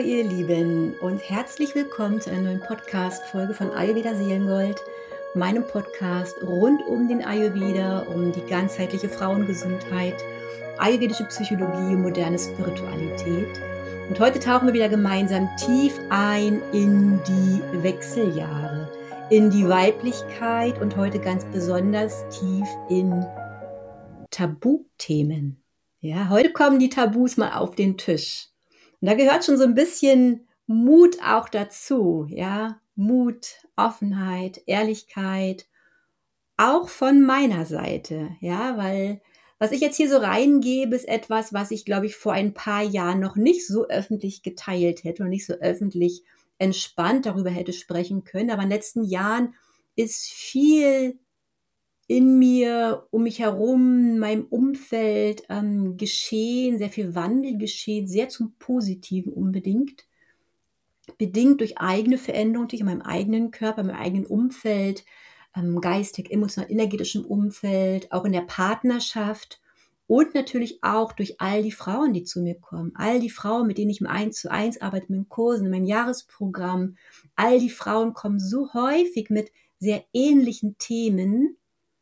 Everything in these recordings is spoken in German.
ihr Lieben und herzlich willkommen zu einer neuen Podcast-Folge von Ayurveda Seelengold, meinem Podcast rund um den Ayurveda, um die ganzheitliche Frauengesundheit, ayurvedische Psychologie und moderne Spiritualität. Und heute tauchen wir wieder gemeinsam tief ein in die Wechseljahre, in die Weiblichkeit und heute ganz besonders tief in Tabuthemen. Ja, heute kommen die Tabus mal auf den Tisch. Und da gehört schon so ein bisschen Mut auch dazu, ja, Mut, Offenheit, Ehrlichkeit, auch von meiner Seite, ja, weil was ich jetzt hier so reingebe, ist etwas, was ich, glaube ich, vor ein paar Jahren noch nicht so öffentlich geteilt hätte und nicht so öffentlich entspannt darüber hätte sprechen können. Aber in den letzten Jahren ist viel in mir, um mich herum, in meinem Umfeld geschehen, sehr viel Wandel geschehen, sehr zum Positiven unbedingt, bedingt durch eigene Veränderungen, durch in meinem eigenen Körper, meinem eigenen Umfeld, geistig, emotional, energetischem Umfeld, auch in der Partnerschaft und natürlich auch durch all die Frauen, die zu mir kommen, all die Frauen, mit denen ich im 1:1 arbeite, mit den Kursen, in meinem Jahresprogramm, all die Frauen kommen so häufig mit sehr ähnlichen Themen.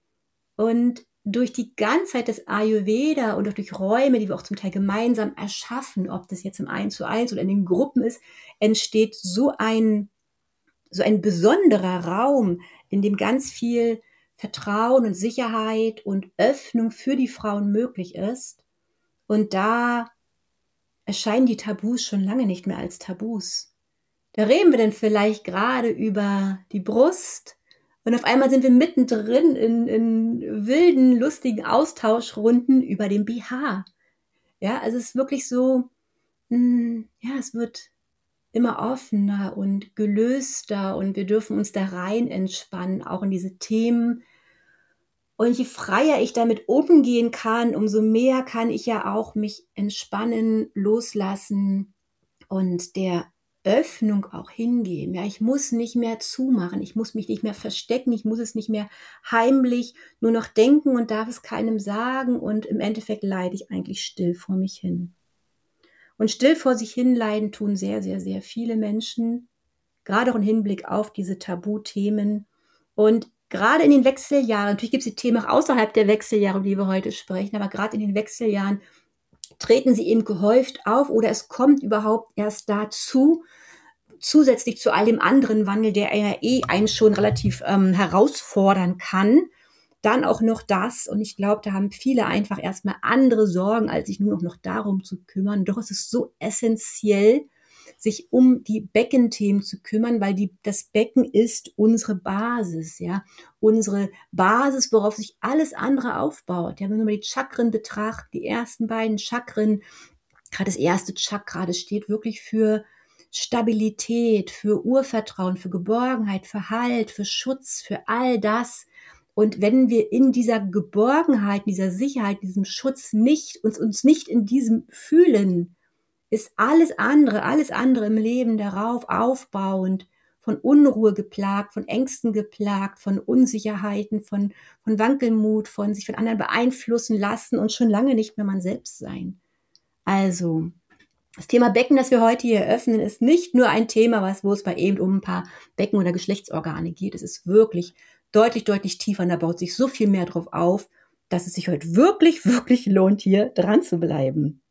Und durch die Ganzheit des Ayurveda und auch durch Räume, die wir auch zum Teil gemeinsam erschaffen, ob das jetzt im 1:1 oder in den Gruppen ist, entsteht so ein besonderer Raum, in dem ganz viel Vertrauen und Sicherheit und Öffnung für die Frauen möglich ist. Und da erscheinen die Tabus schon lange nicht mehr als Tabus. Da reden wir denn vielleicht gerade über die Brust, und auf einmal sind wir mittendrin in wilden, lustigen Austauschrunden über den BH. Ja, also es ist wirklich so, ja, es wird immer offener und gelöster und wir dürfen uns da rein entspannen, auch in diese Themen. Und je freier ich damit umgehen kann, umso mehr kann ich ja auch mich entspannen, loslassen und der Öffnung auch hingehen. Ja, ich muss nicht mehr zumachen, ich muss mich nicht mehr verstecken, ich muss es nicht mehr heimlich nur noch denken und darf es keinem sagen und im Endeffekt leide ich eigentlich still vor mich hin. Und still vor sich hin leiden tun sehr, sehr, sehr viele Menschen, gerade auch im Hinblick auf diese Tabuthemen. Und gerade in den Wechseljahren, natürlich gibt es die Themen auch außerhalb der Wechseljahre, über die wir heute sprechen, aber gerade in den Wechseljahren treten sie eben gehäuft auf oder es kommt überhaupt erst dazu, zusätzlich zu all dem anderen Wandel, der ja einen schon relativ herausfordern kann, dann auch noch das. Und ich glaube, da haben viele einfach erstmal andere Sorgen, als sich nur noch darum zu kümmern. Doch es ist so essentiell, sich um die Beckenthemen zu kümmern, weil das Becken ist unsere Basis, ja, unsere Basis, worauf sich alles andere aufbaut. Ja, wenn man die Chakren betrachtet, die ersten beiden Chakren, gerade das erste Chakra, das steht wirklich für Stabilität, für Urvertrauen, für Geborgenheit, für Halt, für Schutz, für all das. Und wenn wir in dieser Geborgenheit, dieser Sicherheit, diesem Schutz uns nicht in diesem fühlen, ist alles andere im Leben darauf aufbauend, von Unruhe geplagt, von Ängsten geplagt, von Unsicherheiten, von Wankelmut, von sich von anderen beeinflussen lassen und schon lange nicht mehr man selbst sein. Also, das Thema Becken, das wir heute hier eröffnen, ist nicht nur ein Thema, wo es bei eben um ein paar Becken- oder Geschlechtsorgane geht. Es ist wirklich deutlich, deutlich tiefer und da baut sich so viel mehr drauf auf, dass es sich heute wirklich, wirklich lohnt, hier dran zu bleiben.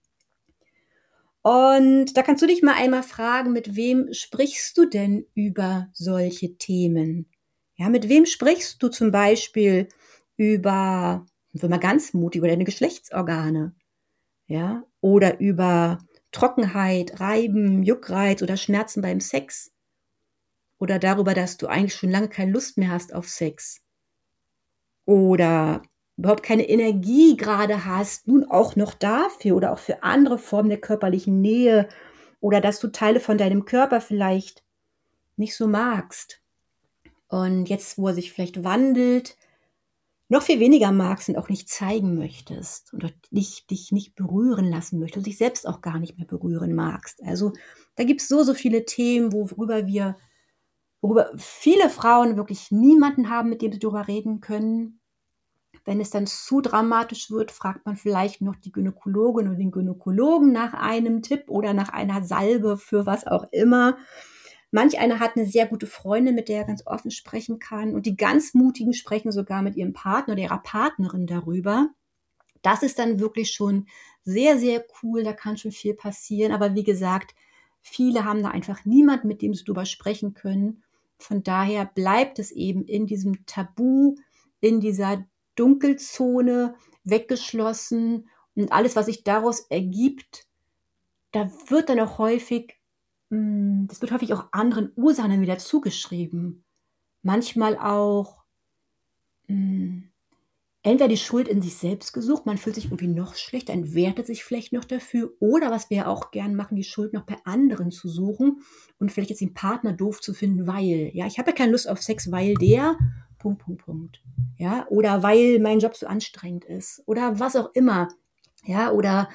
Und da kannst du dich mal einmal fragen, mit wem sprichst du denn über solche Themen? Ja, mit wem sprichst du zum Beispiel über, wenn man ganz mutig, über deine Geschlechtsorgane? Ja, oder über Trockenheit, Reiben, Juckreiz oder Schmerzen beim Sex? Oder darüber, dass du eigentlich schon lange keine Lust mehr hast auf Sex? Oder überhaupt keine Energie gerade hast, nun auch noch dafür oder auch für andere Formen der körperlichen Nähe oder dass du Teile von deinem Körper vielleicht nicht so magst. Und jetzt, wo er sich vielleicht wandelt, noch viel weniger magst und auch nicht zeigen möchtest und dich nicht berühren lassen möchtest und dich selbst auch gar nicht mehr berühren magst. Also da gibt es so viele Themen, worüber viele Frauen wirklich niemanden haben, mit dem sie darüber reden können. Wenn es dann zu dramatisch wird, fragt man vielleicht noch die Gynäkologin oder den Gynäkologen nach einem Tipp oder nach einer Salbe für was auch immer. Manch einer hat eine sehr gute Freundin, mit der er ganz offen sprechen kann. Und die ganz Mutigen sprechen sogar mit ihrem Partner oder ihrer Partnerin darüber. Das ist dann wirklich schon sehr, sehr cool. Da kann schon viel passieren. Aber wie gesagt, viele haben da einfach niemanden, mit dem sie drüber sprechen können. Von daher bleibt es eben in diesem Tabu, in dieser Dunkelzone weggeschlossen. Und alles, was sich daraus ergibt, da wird dann auch häufig, das wird häufig auch anderen Ursachen wieder zugeschrieben. Manchmal auch entweder die Schuld in sich selbst gesucht, man fühlt sich irgendwie noch schlechter, entwertet sich vielleicht noch dafür, oder was wir auch gern machen, die Schuld noch bei anderen zu suchen und vielleicht jetzt den Partner doof zu finden, weil, ja, ich habe ja keine Lust auf Sex, weil der, Punkt, Punkt, Punkt, ja, oder weil mein Job so anstrengend ist, oder was auch immer, ja, oder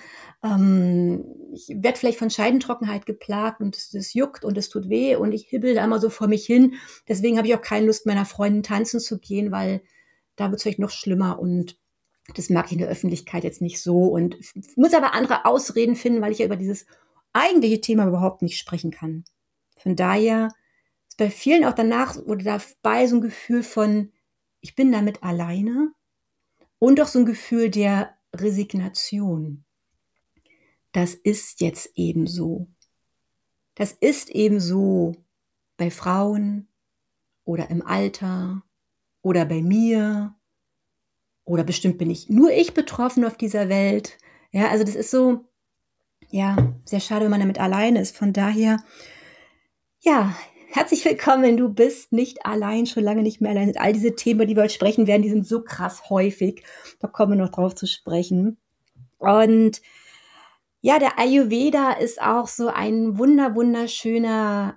ich werde vielleicht von Scheidentrockenheit geplagt und das juckt und es tut weh und ich hibbel da immer so vor mich hin, deswegen habe ich auch keine Lust, meiner Freundin tanzen zu gehen, weil da wird es vielleicht noch schlimmer und das mag ich in der Öffentlichkeit jetzt nicht so und muss aber andere Ausreden finden, weil ich ja über dieses eigentliche Thema überhaupt nicht sprechen kann. Von daher ist bei vielen auch danach oder dabei so ein Gefühl von, ich bin damit alleine und auch so ein Gefühl der Resignation. Das ist jetzt eben so. Das ist eben so bei Frauen oder im Alter oder bei mir. Oder bestimmt bin nur ich betroffen auf dieser Welt. Ja, also das ist so, ja, sehr schade, wenn man damit alleine ist. Von daher, ja, herzlich willkommen. Du bist nicht allein, schon lange nicht mehr allein. All diese Themen, die wir heute sprechen werden, die sind so krass häufig. Da kommen wir noch drauf zu sprechen. Und ja, der Ayurveda ist auch so ein wunderschöner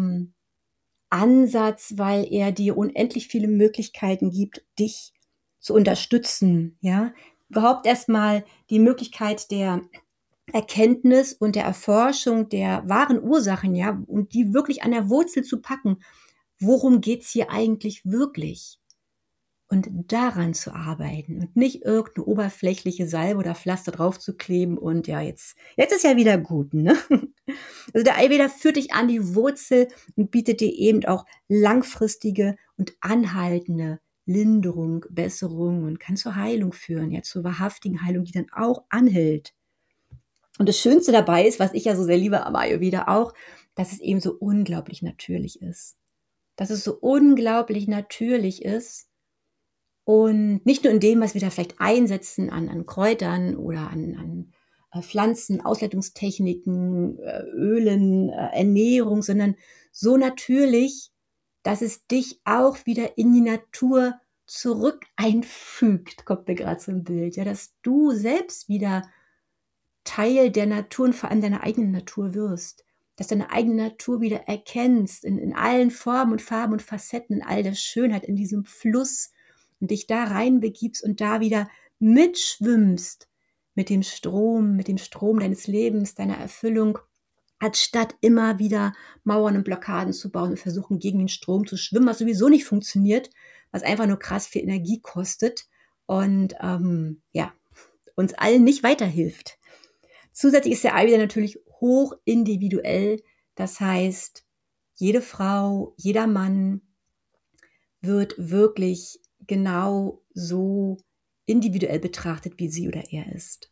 Ansatz, weil er dir unendlich viele Möglichkeiten gibt, dich zu unterstützen, ja. Überhaupt erstmal die Möglichkeit der Erkenntnis und der Erforschung der wahren Ursachen, ja, und die wirklich an der Wurzel zu packen. Worum geht's hier eigentlich wirklich? Und daran zu arbeiten und nicht irgendeine oberflächliche Salbe oder Pflaster drauf zu kleben und ja, jetzt ist ja wieder gut, ne? Also der Ayurveda führt dich an die Wurzel und bietet dir eben auch langfristige und anhaltende Linderung, Besserung und kann zur Heilung führen, ja, zur wahrhaftigen Heilung, die dann auch anhält. Und das Schönste dabei ist, was ich ja so sehr liebe am Ayurveda auch, dass es eben so unglaublich natürlich ist. Dass es so unglaublich natürlich ist und nicht nur in dem, was wir da vielleicht einsetzen an Kräutern oder an Pflanzen, Ausleitungstechniken, Ölen, Ernährung, sondern so natürlich, dass es dich auch wieder in die Natur zurück einfügt, kommt mir gerade so ein Bild, ja, dass du selbst wieder Teil der Natur und vor allem deiner eigenen Natur wirst, dass deine eigene Natur wieder erkennst in allen Formen und Farben und Facetten, in all der Schönheit, in diesem Fluss und dich da reinbegibst und da wieder mitschwimmst mit dem Strom deines Lebens, deiner Erfüllung, anstatt immer wieder Mauern und Blockaden zu bauen und versuchen, gegen den Strom zu schwimmen, was sowieso nicht funktioniert, was einfach nur krass viel Energie kostet und ja, uns allen nicht weiterhilft. Zusätzlich ist der Ayurveda natürlich hoch individuell. Das heißt, jede Frau, jeder Mann wird wirklich genau so individuell betrachtet, wie sie oder er ist.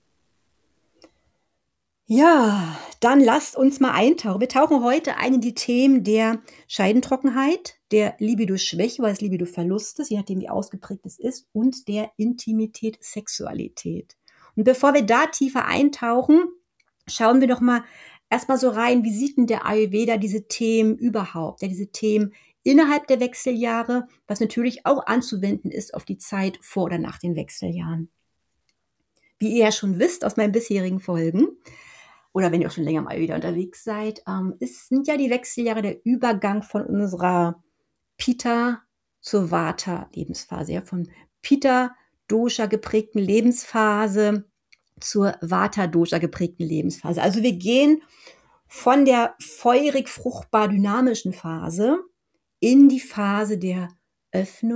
Ja, dann lasst uns mal eintauchen. Wir tauchen heute ein in die Themen der Scheidentrockenheit, der Libido-Schwäche oder des Libido-Verlustes, je nachdem wie ausgeprägt es ist, und der Intimität, Sexualität. Und bevor wir da tiefer eintauchen, schauen wir doch mal erstmal so rein, wie sieht denn der Ayurveda diese Themen überhaupt, ja, diese Themen innerhalb der Wechseljahre, was natürlich auch anzuwenden ist auf die Zeit vor oder nach den Wechseljahren. Wie ihr ja schon wisst aus meinen bisherigen Folgen, oder wenn ihr auch schon länger mal wieder unterwegs seid, sind ja die Wechseljahre der Übergang von unserer Pitta zur Vata-Lebensphase, ja, von Pitta-Dosha geprägten Lebensphase zur Vata-Dosha geprägten Lebensphase. Also wir gehen von der feurig fruchtbar dynamischen Phase in die Phase der Öffnung,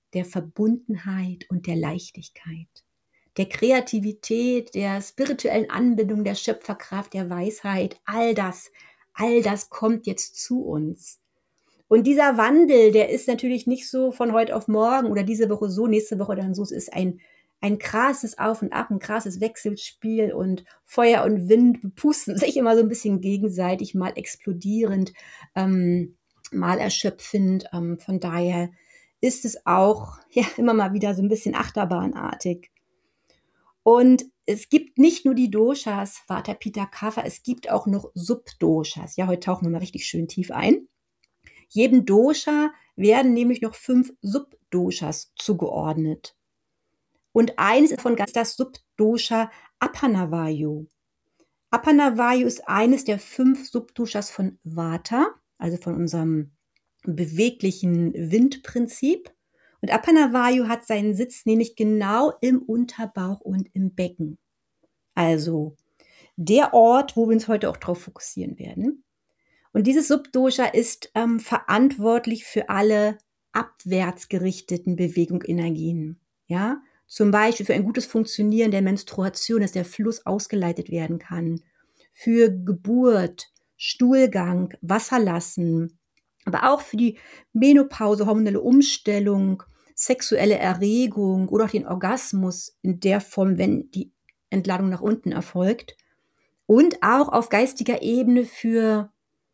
der Verbundenheit und der Leichtigkeit, der Kreativität, der spirituellen Anbindung, der Schöpferkraft, der Weisheit, all das kommt jetzt zu uns. Und dieser Wandel, der ist natürlich nicht so von heute auf morgen oder diese Woche so, nächste Woche dann so. Es ist ein krasses Auf und Ab, ein krasses Wechselspiel und Feuer und Wind bepusten sich immer so ein bisschen gegenseitig, mal explodierend, mal erschöpfend. Von daher ist es auch ja immer mal wieder so ein bisschen achterbahnartig. Und es gibt nicht nur die Doshas, Vata, Pitta, Kapha, es gibt auch noch Subdoshas. Ja, heute tauchen wir mal richtig schön tief ein. Jedem Dosha werden nämlich noch 5 Subdoshas zugeordnet. Und eines davon ist das Subdosha Apanavayu. Apanavayu ist eines der 5 Subdoshas von Vata, also von unserem beweglichen Windprinzip. Und Apanavayu hat seinen Sitz nämlich genau im Unterbauch und im Becken. Also der Ort, wo wir uns heute auch drauf fokussieren werden. Und dieses Subdosha ist verantwortlich für alle abwärts gerichteten Bewegungsenergien. Ja, zum Beispiel für ein gutes Funktionieren der Menstruation, dass der Fluss ausgeleitet werden kann, für Geburt, Stuhlgang, Wasserlassen, aber auch für die Menopause, hormonelle Umstellung, sexuelle Erregung oder auch den Orgasmus in der Form, wenn die Entladung nach unten erfolgt. Und auch auf geistiger Ebene für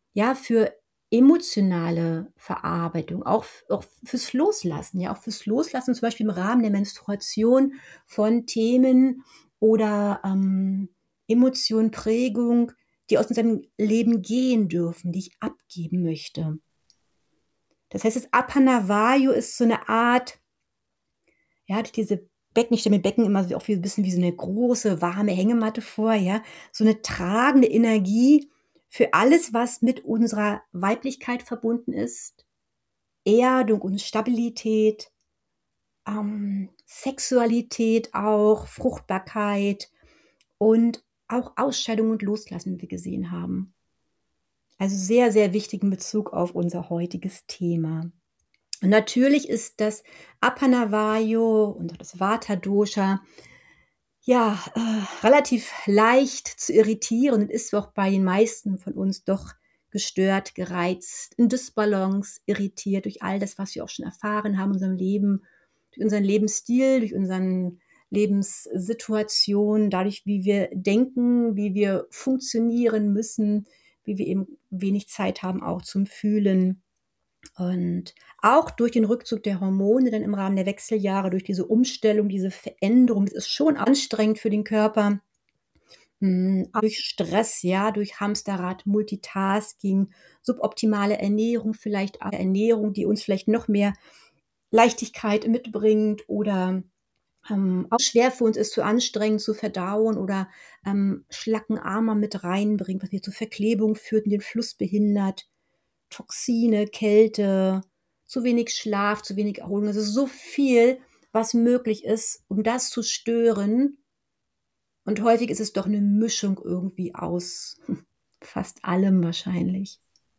emotionale Verarbeitung, auch fürs Loslassen, ja, auch fürs Loslassen, zum Beispiel im Rahmen der Menstruation von Themen oder Emotionen, Prägung, die aus unserem Leben gehen dürfen, die ich abgeben möchte. Das heißt, das Apanavayu ist so eine Art, ja, diese Becken, ich stelle mir Becken immer auch ein bisschen wie so eine große, warme Hängematte vor, ja, so eine tragende Energie für alles, was mit unserer Weiblichkeit verbunden ist, Erdung und Stabilität, Sexualität auch, Fruchtbarkeit und auch Ausscheidung und Loslassen, wie wir gesehen haben. Also sehr, sehr wichtig in Bezug auf unser heutiges Thema. Und natürlich ist das Apanavayu und das Vata Dosha relativ leicht zu irritieren und ist auch bei den meisten von uns doch gestört, gereizt, in Dysbalance, irritiert durch all das, was wir auch schon erfahren haben in unserem Leben, durch unseren Lebensstil, durch unseren Lebenssituation, dadurch, wie wir denken, wie wir funktionieren müssen, wie wir eben wenig Zeit haben auch zum Fühlen. Und auch durch den Rückzug der Hormone dann im Rahmen der Wechseljahre, durch diese Umstellung, diese Veränderung, das ist schon anstrengend für den Körper. Durch Stress, ja, durch Hamsterrad, Multitasking, suboptimale Ernährung, vielleicht auch Ernährung, die uns vielleicht noch mehr Leichtigkeit mitbringt oder auch schwer für uns ist, zu anstrengend zu verdauen oder Schlackenarmer mit reinbringt, was wir zur Verklebung führt und den Fluss behindert. Toxine, Kälte, zu wenig Schlaf, zu wenig Erholung. Also so viel, was möglich ist, um das zu stören. Und häufig ist es doch eine Mischung irgendwie aus fast allem wahrscheinlich.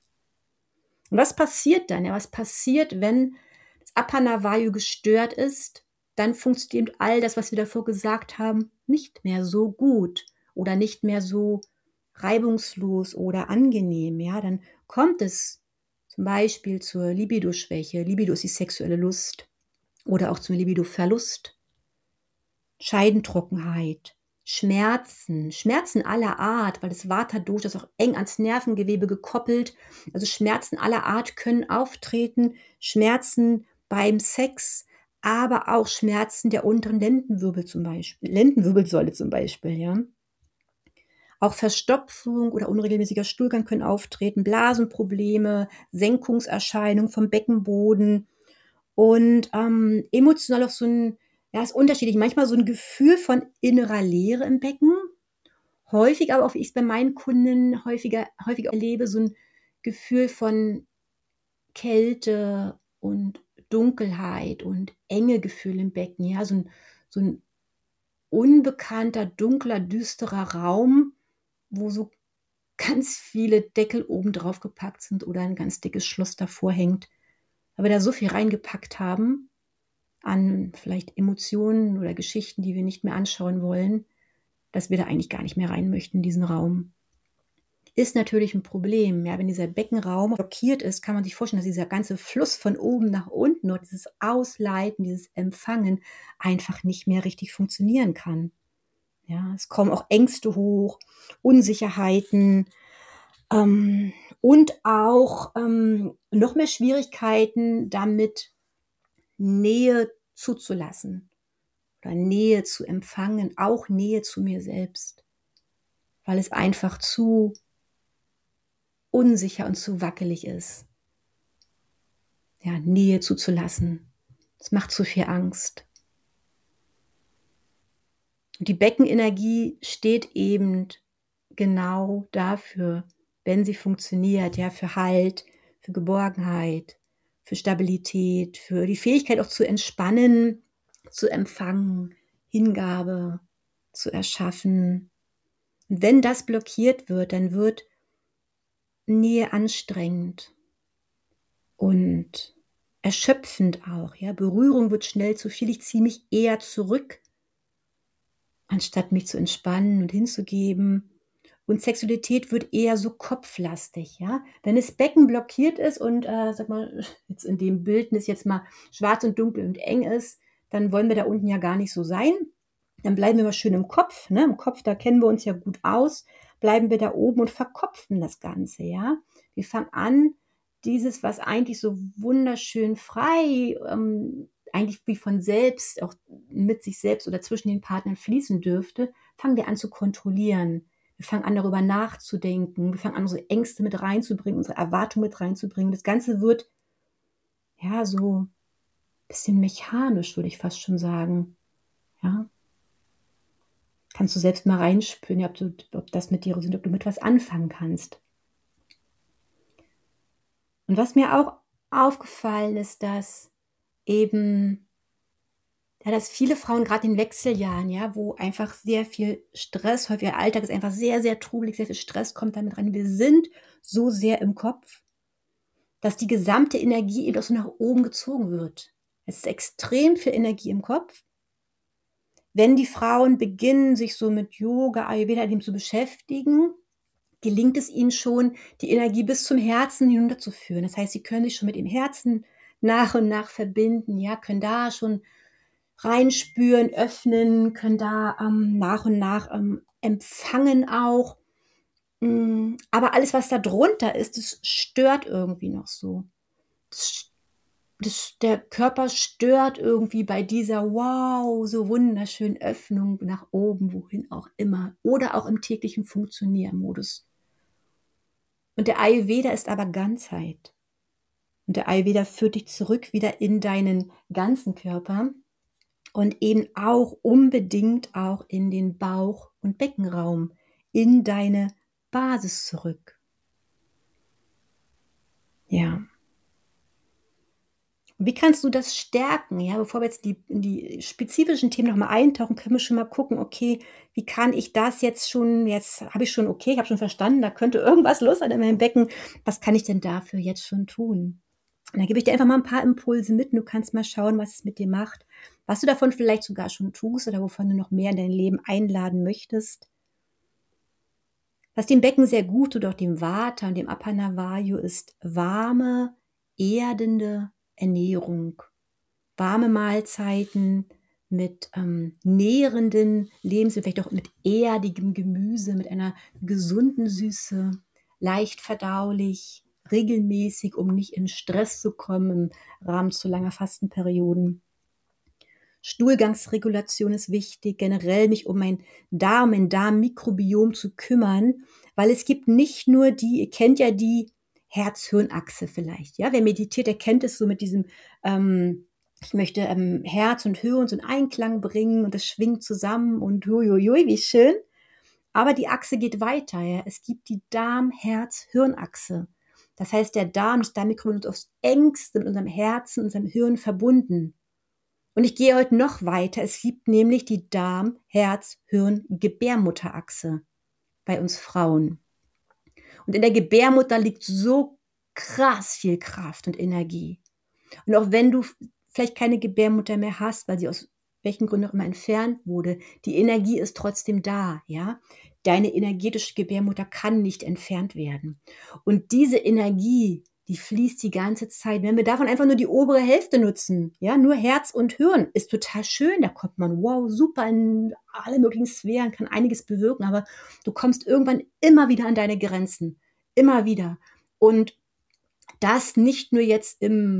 Und was passiert dann? Ja, was passiert, wenn das Apanavayu gestört ist? Dann funktioniert all das, was wir davor gesagt haben, nicht mehr so gut oder nicht mehr so reibungslos oder angenehm. Ja, dann kommt es zum Beispiel zur Libido-Schwäche. Libido ist die sexuelle Lust. Oder auch zum Libido-Verlust. Scheidentrockenheit. Schmerzen aller Art, weil das Vata-Dosha ist auch eng ans Nervengewebe gekoppelt. Also Schmerzen aller Art können auftreten. Schmerzen beim Sex, aber auch Schmerzen der unteren Lendenwirbelsäule zum Beispiel, ja. Auch Verstopfung oder unregelmäßiger Stuhlgang können auftreten, Blasenprobleme, Senkungserscheinungen vom Beckenboden und emotional auch so ein, ja, ist unterschiedlich, manchmal so ein Gefühl von innerer Leere im Becken, häufig aber auch, wie ich es bei meinen Kunden häufiger erlebe, so ein Gefühl von Kälte und Dunkelheit und enge Gefühl im Becken, ja, so ein unbekannter, dunkler, düsterer Raum, wo so ganz viele Deckel oben drauf gepackt sind oder ein ganz dickes Schloss davor hängt, weil wir da so viel reingepackt haben an vielleicht Emotionen oder Geschichten, die wir nicht mehr anschauen wollen, dass wir da eigentlich gar nicht mehr rein möchten in diesen Raum. Ist natürlich ein Problem. Ja, wenn dieser Beckenraum blockiert ist, kann man sich vorstellen, dass dieser ganze Fluss von oben nach unten oder dieses Ausleiten, dieses Empfangen einfach nicht mehr richtig funktionieren kann. Ja, es kommen auch Ängste hoch, Unsicherheiten, und auch noch mehr Schwierigkeiten damit, Nähe zuzulassen oder Nähe zu empfangen, auch Nähe zu mir selbst, weil es einfach zu unsicher und zu wackelig ist, ja, Nähe zuzulassen. Es macht zu viel Angst. Und die Beckenenergie steht eben genau dafür, wenn sie funktioniert, ja, für Halt, für Geborgenheit, für Stabilität, für die Fähigkeit auch zu entspannen, zu empfangen, Hingabe zu erschaffen. Und wenn das blockiert wird, dann wird Nähe anstrengend und erschöpfend auch. Ja, Berührung wird schnell zu viel. Ich ziehe mich eher zurück, anstatt mich zu entspannen und hinzugeben. Und Sexualität wird eher so kopflastig, ja. Wenn das Becken blockiert ist und, sag mal, jetzt in dem Bildnis jetzt mal schwarz und dunkel und eng ist, dann wollen wir da unten ja gar nicht so sein. Dann bleiben wir mal schön im Kopf, ne? Im Kopf, da kennen wir uns ja gut aus. Bleiben wir da oben und verkopfen das Ganze, ja. Wir fangen an, dieses, was eigentlich so wunderschön frei, eigentlich wie von selbst, auch mit sich selbst oder zwischen den Partnern fließen dürfte, fangen wir an zu kontrollieren. Wir fangen an, darüber nachzudenken. Wir fangen an, unsere Ängste mit reinzubringen, unsere Erwartungen mit reinzubringen. Das Ganze wird, ja, so ein bisschen mechanisch, würde ich fast schon sagen. Ja. Kannst du selbst mal reinspüren, ja, ob das mit dir resoniert, ob du mit was anfangen kannst. Und was mir auch aufgefallen ist, dass eben, ja, dass viele Frauen gerade in Wechseljahren, ja, wo einfach sehr viel Stress, häufig der Alltag ist einfach sehr, sehr trubelig, sehr viel Stress kommt damit rein. Wir sind so sehr im Kopf, dass die gesamte Energie eben auch so nach oben gezogen wird. Es ist extrem viel Energie im Kopf. Wenn die Frauen beginnen, sich so mit Yoga, Ayurveda dem zu beschäftigen, gelingt es ihnen schon, die Energie bis zum Herzen hinunterzuführen. Das heißt, sie können sich schon mit dem Herzen nach und nach verbinden, ja, können da schon reinspüren, öffnen, können da nach und nach empfangen auch. Aber alles, was da drunter ist, das stört irgendwie noch so. Der Körper stört irgendwie bei dieser wow, so wunderschönen Öffnung nach oben, wohin auch immer. Oder auch im täglichen Funktioniermodus. Und der Ayurveda ist aber Ganzheit. Und der Ayurveda führt dich zurück wieder in deinen ganzen Körper und eben auch unbedingt auch in den Bauch- und Beckenraum, in deine Basis zurück. Ja. Und wie kannst du das stärken? Ja, bevor wir jetzt in die spezifischen Themen nochmal eintauchen, können wir schon mal gucken, okay, wie kann ich das jetzt habe ich schon, okay, ich habe schon verstanden, da könnte irgendwas los sein in meinem Becken. Was kann ich denn dafür jetzt schon tun? Und da gebe ich dir einfach mal ein paar Impulse mit und du kannst mal schauen, was es mit dir macht, was du davon vielleicht sogar schon tust oder wovon du noch mehr in dein Leben einladen möchtest. Was dem Becken sehr gut tut, auch dem Vata und dem Apana Vayu, ist warme, erdende Ernährung. Warme Mahlzeiten mit nährenden Lebensmitteln, vielleicht auch mit erdigem Gemüse, mit einer gesunden Süße, leicht verdaulich, regelmäßig, um nicht in Stress zu kommen im Rahmen zu langer Fastenperioden. Stuhlgangsregulation ist wichtig, generell mich um mein Darmmikrobiom zu kümmern, weil es gibt nicht nur ihr kennt ja die Herz-Hirn-Achse vielleicht, ja, wer meditiert, der kennt es so mit diesem, ich möchte Herz und Hirn so in Einklang bringen und das schwingt zusammen und huiuiui, wie schön. Aber die Achse geht weiter, ja. Es gibt die Darm-Herz-Hirn-Achse. Das heißt, der Darm, das Darmmikrobiom ist aufs engste mit unserem Herzen, unserem Hirn verbunden. Und ich gehe heute noch weiter. Es gibt nämlich die Darm-Herz-Hirn-Gebärmutterachse bei uns Frauen. Und in der Gebärmutter liegt so krass viel Kraft und Energie. Und auch wenn du vielleicht keine Gebärmutter mehr hast, weil sie aus welchen Gründen auch immer entfernt wurde, die Energie ist trotzdem da, ja. Deine energetische Gebärmutter kann nicht entfernt werden. Und diese Energie, die fließt die ganze Zeit. Wenn wir davon einfach nur die obere Hälfte nutzen, ja, nur Herz und Hirn, ist total schön. Da kommt man, wow, super in alle möglichen Sphären, kann einiges bewirken, aber du kommst irgendwann immer wieder an deine Grenzen. Immer wieder. Und das nicht nur jetzt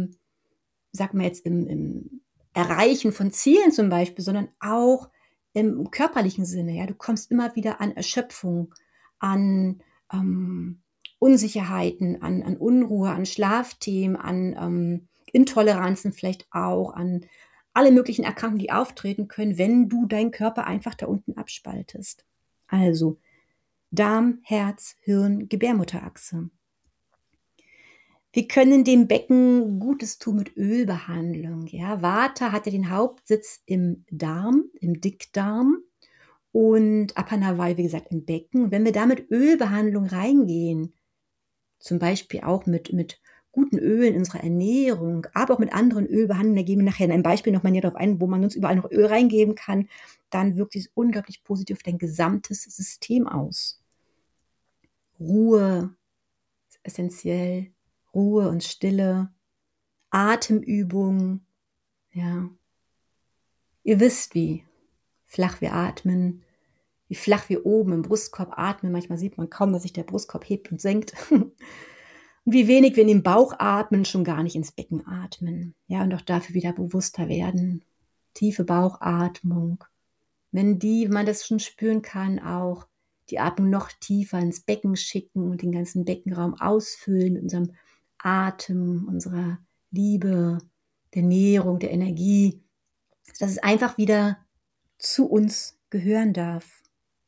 im Erreichen von Zielen zum Beispiel, sondern auch im körperlichen Sinne. Ja, du kommst immer wieder an Erschöpfung, an Unsicherheiten, an Unruhe, an Schlafthemen, an Intoleranzen vielleicht auch, an alle möglichen Erkrankungen, die auftreten können, wenn du deinen Körper einfach da unten abspaltest. Also Darm, Herz, Hirn, Gebärmutterachse. Wir können dem Becken Gutes tun mit Ölbehandlung. Ja, Vata hat ja den Hauptsitz im Darm, im Dickdarm und Apana, wie gesagt, im Becken. Wenn wir da mit Ölbehandlung reingehen, zum Beispiel auch mit guten Ölen in unserer Ernährung, aber auch mit anderen Ölbehandlungen, da gehen wir nachher in einem Beispiel nochmal näher drauf ein, wo man uns überall noch Öl reingeben kann, dann wirkt es unglaublich positiv auf dein gesamtes System aus. Ruhe ist essentiell. Ruhe und Stille, Atemübungen, ja. Ihr wisst, wie flach wir atmen, wie flach wir oben im Brustkorb atmen. Manchmal sieht man kaum, dass sich der Brustkorb hebt und senkt. Und wie wenig wir in den Bauch atmen, schon gar nicht ins Becken atmen. Ja, und auch dafür wieder bewusster werden. Tiefe Bauchatmung. Wenn man das schon spüren kann, auch die Atmung noch tiefer ins Becken schicken und den ganzen Beckenraum ausfüllen mit unserem Atem, unserer Liebe, der Nährung, der Energie, dass es einfach wieder zu uns gehören darf.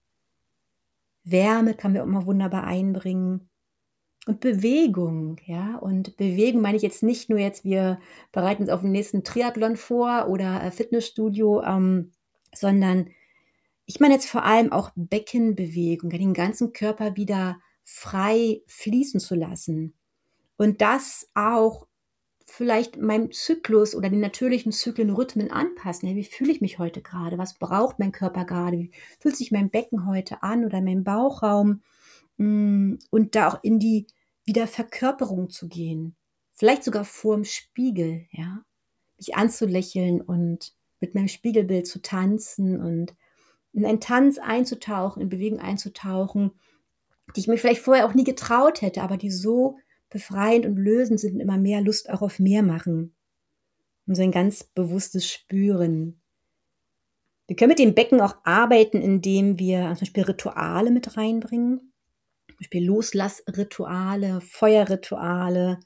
Wärme kann wir auch immer wunderbar einbringen. Und Bewegung, ja, und Bewegung meine ich jetzt nicht nur wir bereiten uns auf den nächsten Triathlon vor oder Fitnessstudio, sondern ich meine jetzt vor allem auch Beckenbewegung, den ganzen Körper wieder frei fließen zu lassen. Und das auch vielleicht meinem Zyklus oder den natürlichen Zyklen, Rhythmen anpassen. Ja, wie fühle ich mich heute gerade? Was braucht mein Körper gerade? Wie fühlt sich mein Becken heute an oder mein Bauchraum? Und da auch in die Wiederverkörperung zu gehen. Vielleicht sogar vorm Spiegel, ja. Mich anzulächeln und mit meinem Spiegelbild zu tanzen und in einen Tanz einzutauchen, in Bewegung einzutauchen, die ich mir vielleicht vorher auch nie getraut hätte, aber die so befreiend und lösend sind und immer mehr Lust auch auf mehr machen. Und so ein ganz bewusstes Spüren. Wir können mit dem Becken auch arbeiten, indem wir zum Beispiel Rituale mit reinbringen. Zum Beispiel Loslassrituale, Feuerrituale.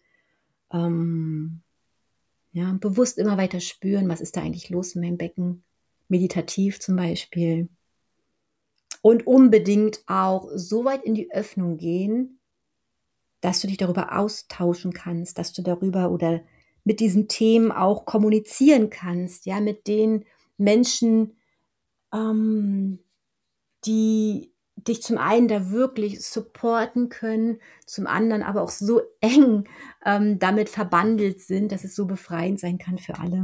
Ja, bewusst immer weiter spüren, was ist da eigentlich los in meinem Becken. Meditativ zum Beispiel. Und unbedingt auch so weit in die Öffnung gehen, dass du dich darüber austauschen kannst, dass du darüber oder mit diesen Themen auch kommunizieren kannst, ja, mit den Menschen, die dich zum einen da wirklich supporten können, zum anderen aber auch so eng damit verbandelt sind, dass es so befreiend sein kann für alle.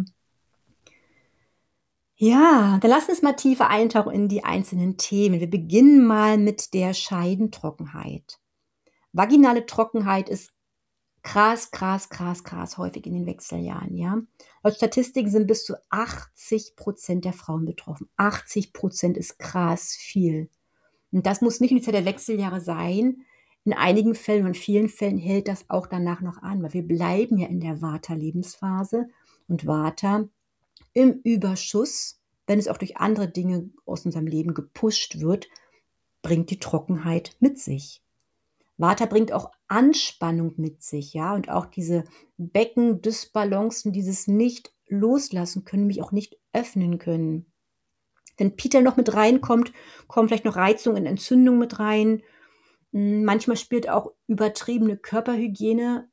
Ja, dann lass uns mal tiefer eintauchen in die einzelnen Themen. Wir beginnen mal mit der Scheidentrockenheit. Vaginale Trockenheit ist krass häufig in den Wechseljahren, ja. Laut Statistik sind bis zu 80% der Frauen betroffen. 80% ist krass viel. Und das muss nicht in die Zeit der Wechseljahre sein. In einigen Fällen und vielen Fällen hält das auch danach noch an, weil wir bleiben ja in der Vata-Lebensphase und Vata im Überschuss, wenn es auch durch andere Dinge aus unserem Leben gepusht wird, bringt die Trockenheit mit sich. Vata bringt auch Anspannung mit sich, ja, und auch diese Beckendysbalancen, dieses nicht loslassen können, mich auch nicht öffnen können. Wenn Pitta noch mit reinkommt, kommen vielleicht noch Reizungen und Entzündungen mit rein. Manchmal spielt auch übertriebene Körperhygiene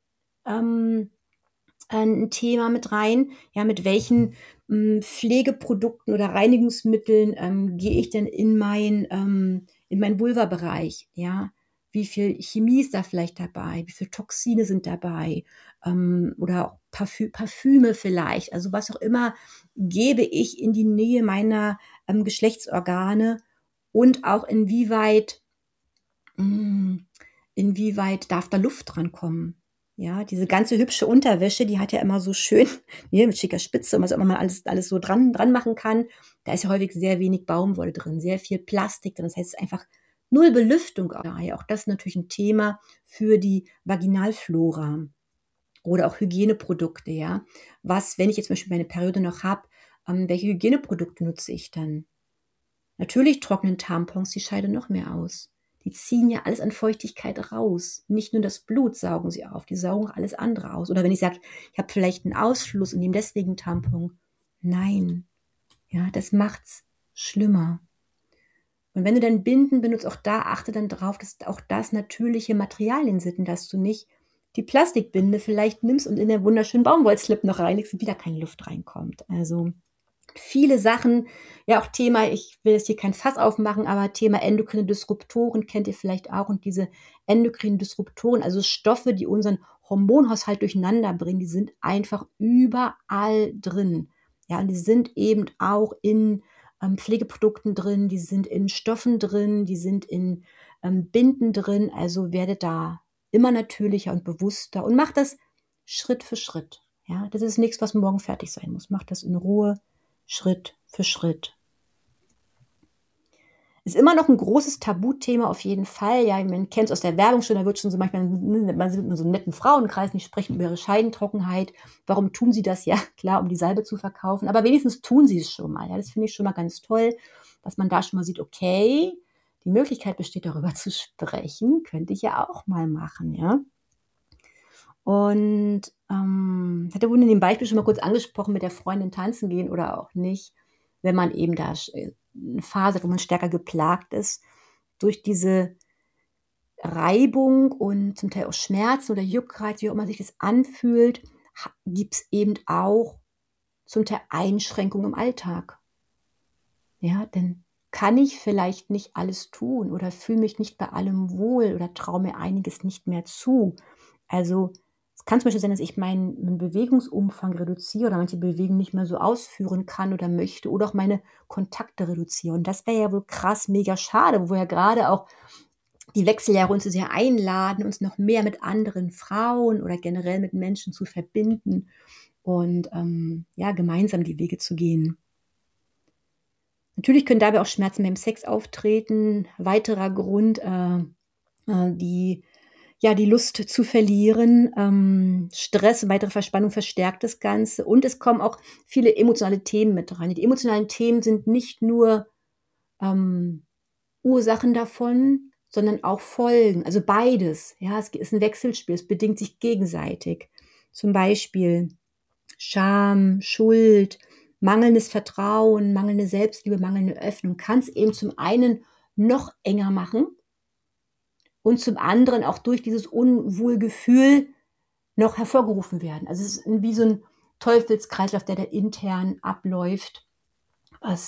ein Thema mit rein. Ja, mit welchen Pflegeprodukten oder Reinigungsmitteln gehe ich denn in mein Vulva-Bereich? Ja, wie viel Chemie ist da vielleicht dabei? Wie viel Toxine sind dabei? Oder auch Parfüme vielleicht, also was auch immer, gebe ich in die Nähe meiner Geschlechtsorgane und auch inwieweit darf da Luft dran kommen. Ja, diese ganze hübsche Unterwäsche, die hat ja immer so schön, hier mit schicker Spitze und was auch immer man alles so dran machen kann. Da ist ja häufig sehr wenig Baumwolle drin, sehr viel Plastik drin. Das heißt, es ist einfach null Belüftung. Daher auch das ist natürlich ein Thema für die Vaginalflora oder auch Hygieneprodukte, ja. Was, wenn ich jetzt zum Beispiel meine Periode noch habe, welche Hygieneprodukte nutze ich dann? Natürlich trocknen Tampons die Scheide noch mehr aus. Die ziehen ja alles an Feuchtigkeit raus. Nicht nur das Blut saugen sie auf, die saugen auch alles andere aus. Oder wenn ich sage, ich habe vielleicht einen Ausfluss und nehme deswegen einen Tampon. Nein, ja, das macht's schlimmer. Und wenn du dann Binden benutzt, auch da achte dann drauf, dass auch das natürliche Materialien sind, dass du nicht die Plastikbinde vielleicht nimmst und in den wunderschönen Baumwollslip noch reinlegst und wieder keine Luft reinkommt. Also viele Sachen, ja auch Thema, ich will jetzt hier kein Fass aufmachen, aber Thema endokrine Disruptoren kennt ihr vielleicht auch. Und diese endokrinen Disruptoren, also Stoffe, die unseren Hormonhaushalt durcheinander bringen, die sind einfach überall drin. Ja, und die sind eben auch in Pflegeprodukten drin, die sind in Stoffen drin, die sind in Binden drin. Also werdet da immer natürlicher und bewusster und macht das Schritt für Schritt. Ja, das ist nichts, was morgen fertig sein muss. Macht das in Ruhe, Schritt für Schritt. Ist immer noch ein großes Tabuthema auf jeden Fall. Ja, man kennt es aus der Werbung schon, da wird schon so manchmal, man sieht in so einem netten Frauenkreis, die sprechen über ihre Scheidentrockenheit. Warum tun sie das? Ja, klar, um die Salbe zu verkaufen. Aber wenigstens tun sie es schon mal. Ja, das finde ich schon mal ganz toll, dass man da schon mal sieht, okay, die Möglichkeit besteht, darüber zu sprechen. Könnte ich ja auch mal machen, ja. Und hatte wohl in dem Beispiel schon mal kurz angesprochen, mit der Freundin tanzen gehen oder auch nicht, wenn man eben da eine Phase hat, wo man stärker geplagt ist, durch diese Reibung und zum Teil auch Schmerzen oder Juckreiz, wie auch immer sich das anfühlt, gibt es eben auch zum Teil Einschränkungen im Alltag. Ja, denn kann ich vielleicht nicht alles tun oder fühle mich nicht bei allem wohl oder traue mir einiges nicht mehr zu. Also es kann zum Beispiel sein, dass ich meinen Bewegungsumfang reduziere oder manche Bewegungen nicht mehr so ausführen kann oder möchte oder auch meine Kontakte reduziere. Und das wäre ja wohl krass, mega schade, wo wir ja gerade auch die Wechseljahre uns so sehr einladen, uns noch mehr mit anderen Frauen oder generell mit Menschen zu verbinden und ja, gemeinsam die Wege zu gehen. Natürlich können dabei auch Schmerzen beim Sex auftreten. Weiterer Grund, die Lust zu verlieren. Stress und weitere Verspannung verstärkt das Ganze. Und es kommen auch viele emotionale Themen mit rein. Die emotionalen Themen sind nicht nur Ursachen davon, sondern auch Folgen. Also beides. Ja, es ist ein Wechselspiel. Es bedingt sich gegenseitig. Zum Beispiel Scham, Schuld, mangelndes Vertrauen, mangelnde Selbstliebe, mangelnde Öffnung kann es eben zum einen noch enger machen und zum anderen auch durch dieses Unwohlgefühl noch hervorgerufen werden. Also es ist wie so ein Teufelskreislauf, der da intern abläuft, was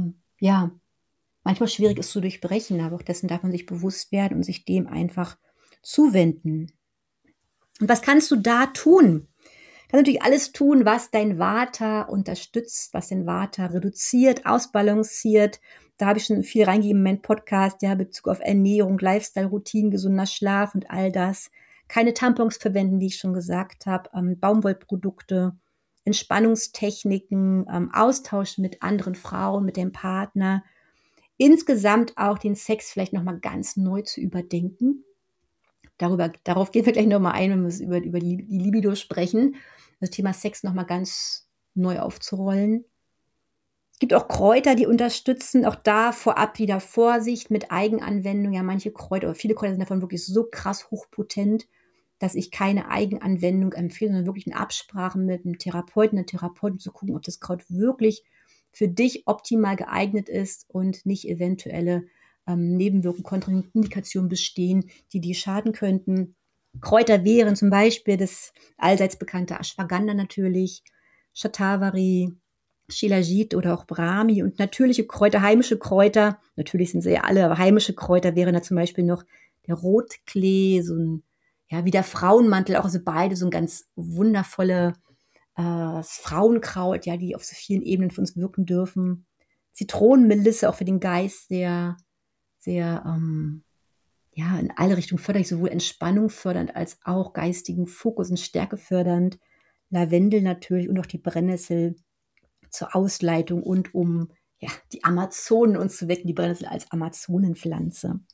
manchmal schwierig ist zu durchbrechen, aber auch dessen darf man sich bewusst werden und sich dem einfach zuwenden. Und was kannst du da tun? Du kannst natürlich alles tun, was dein Vata unterstützt, was dein Vata reduziert, ausbalanciert. Da habe ich schon viel reingegeben in meinen Podcast, ja, Bezug auf Ernährung, Lifestyle, Routinen, gesunder Schlaf und all das. Keine Tampons verwenden, wie ich schon gesagt habe, Baumwollprodukte, Entspannungstechniken, Austausch mit anderen Frauen, mit dem Partner. Insgesamt auch den Sex vielleicht nochmal ganz neu zu überdenken. Darauf gehen wir gleich nochmal ein, wenn wir über die Libido sprechen. Das Thema Sex nochmal ganz neu aufzurollen. Es gibt auch Kräuter, die unterstützen. Auch da vorab wieder Vorsicht mit Eigenanwendung. Ja, manche Kräuter oder viele Kräuter sind davon wirklich so krass hochpotent, dass ich keine Eigenanwendung empfehle, sondern wirklich in Absprache mit einem Therapeuten, einer Therapeutin zu gucken, ob das Kraut wirklich für dich optimal geeignet ist und nicht eventuelle Nebenwirkungen, Kontraindikationen bestehen, die dir schaden könnten. Kräuter wären zum Beispiel das allseits bekannte Ashwagandha natürlich, Shatavari, Shilajit oder auch Brahmi und natürliche Kräuter, heimische Kräuter, natürlich sind sie ja alle, aber heimische Kräuter wären da zum Beispiel noch der Rotklee, so ein, ja, wie der Frauenmantel, auch so beide so ein ganz wundervolle das Frauenkraut, ja, die auf so vielen Ebenen für uns wirken dürfen. Zitronenmelisse, auch für den Geist sehr, sehr, ja, in alle Richtungen förderlich, sowohl Entspannung fördernd als auch geistigen Fokus und Stärke fördernd. Lavendel natürlich und auch die Brennnessel zur Ausleitung und um ja, die Amazonen uns zu wecken, die Brennnessel als Amazonenpflanze. Und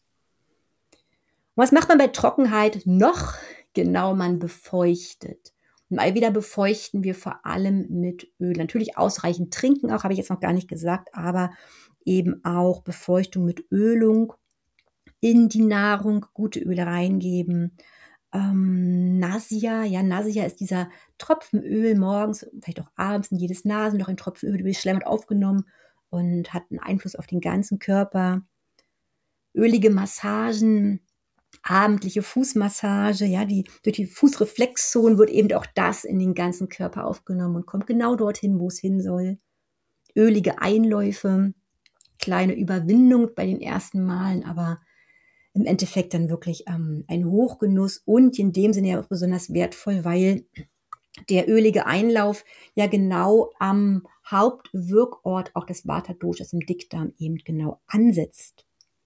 was macht man bei Trockenheit noch? Genau, man befeuchtet. Und mal wieder befeuchten wir vor allem mit Öl. Natürlich ausreichend trinken auch, habe ich jetzt noch gar nicht gesagt, aber eben auch Befeuchtung mit Ölung in die Nahrung, gute Öle reingeben. Nasia, ja, Nasia ist dieser Tropfenöl morgens, vielleicht auch abends in jedes Nasenloch ein Tropfenöl über die Schleimhaut aufgenommen und hat einen Einfluss auf den ganzen Körper. Ölige Massagen, abendliche Fußmassage, ja, durch die Fußreflexzone wird eben auch das in den ganzen Körper aufgenommen und kommt genau dorthin, wo es hin soll. Ölige Einläufe, kleine Überwindung bei den ersten Malen, aber im Endeffekt dann wirklich ein Hochgenuss und in dem Sinne ja auch besonders wertvoll, weil der ölige Einlauf ja genau am Hauptwirkort auch des Vata-Doshas im Dickdarm eben genau ansetzt.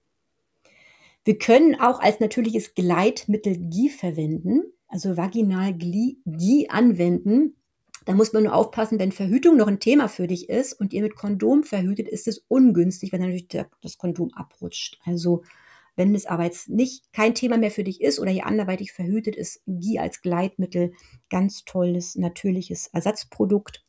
Wir können auch als natürliches Gleitmittel Ghee verwenden, also vaginal Ghee anwenden. Da muss man nur aufpassen, wenn Verhütung noch ein Thema für dich ist und ihr mit Kondom verhütet, ist es ungünstig, wenn dann natürlich das Kondom abrutscht. Also wenn es aber jetzt kein Thema mehr für dich ist oder ihr anderweitig verhütet, ist Ghee als Gleitmittel ganz tolles, natürliches Ersatzprodukt.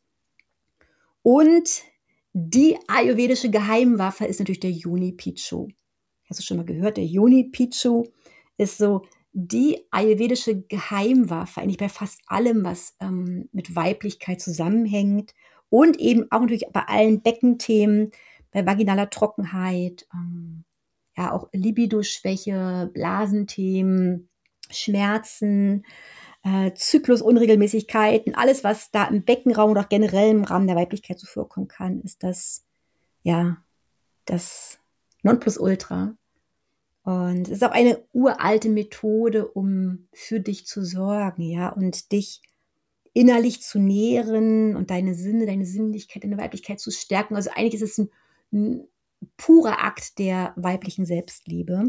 Und die ayurvedische Geheimwaffe ist natürlich der Yoni Pichu. Hast du schon mal gehört? Der Yoni Pichu ist so die ayurvedische Geheimwaffe, eigentlich bei fast allem, was mit Weiblichkeit zusammenhängt und eben auch natürlich bei allen Beckenthemen, bei vaginaler Trockenheit, ja auch Libido-Schwäche, Blasenthemen, Schmerzen, Zyklusunregelmäßigkeiten, alles, was da im Beckenraum oder auch generell im Rahmen der Weiblichkeit so vorkommen kann, ist das, ja, das Nonplusultra. Und es ist auch eine uralte Methode, um für dich zu sorgen, ja, und dich innerlich zu nähren und deine Sinne, deine Sinnlichkeit, deine Weiblichkeit zu stärken. Also eigentlich ist es ein purer Akt der weiblichen Selbstliebe.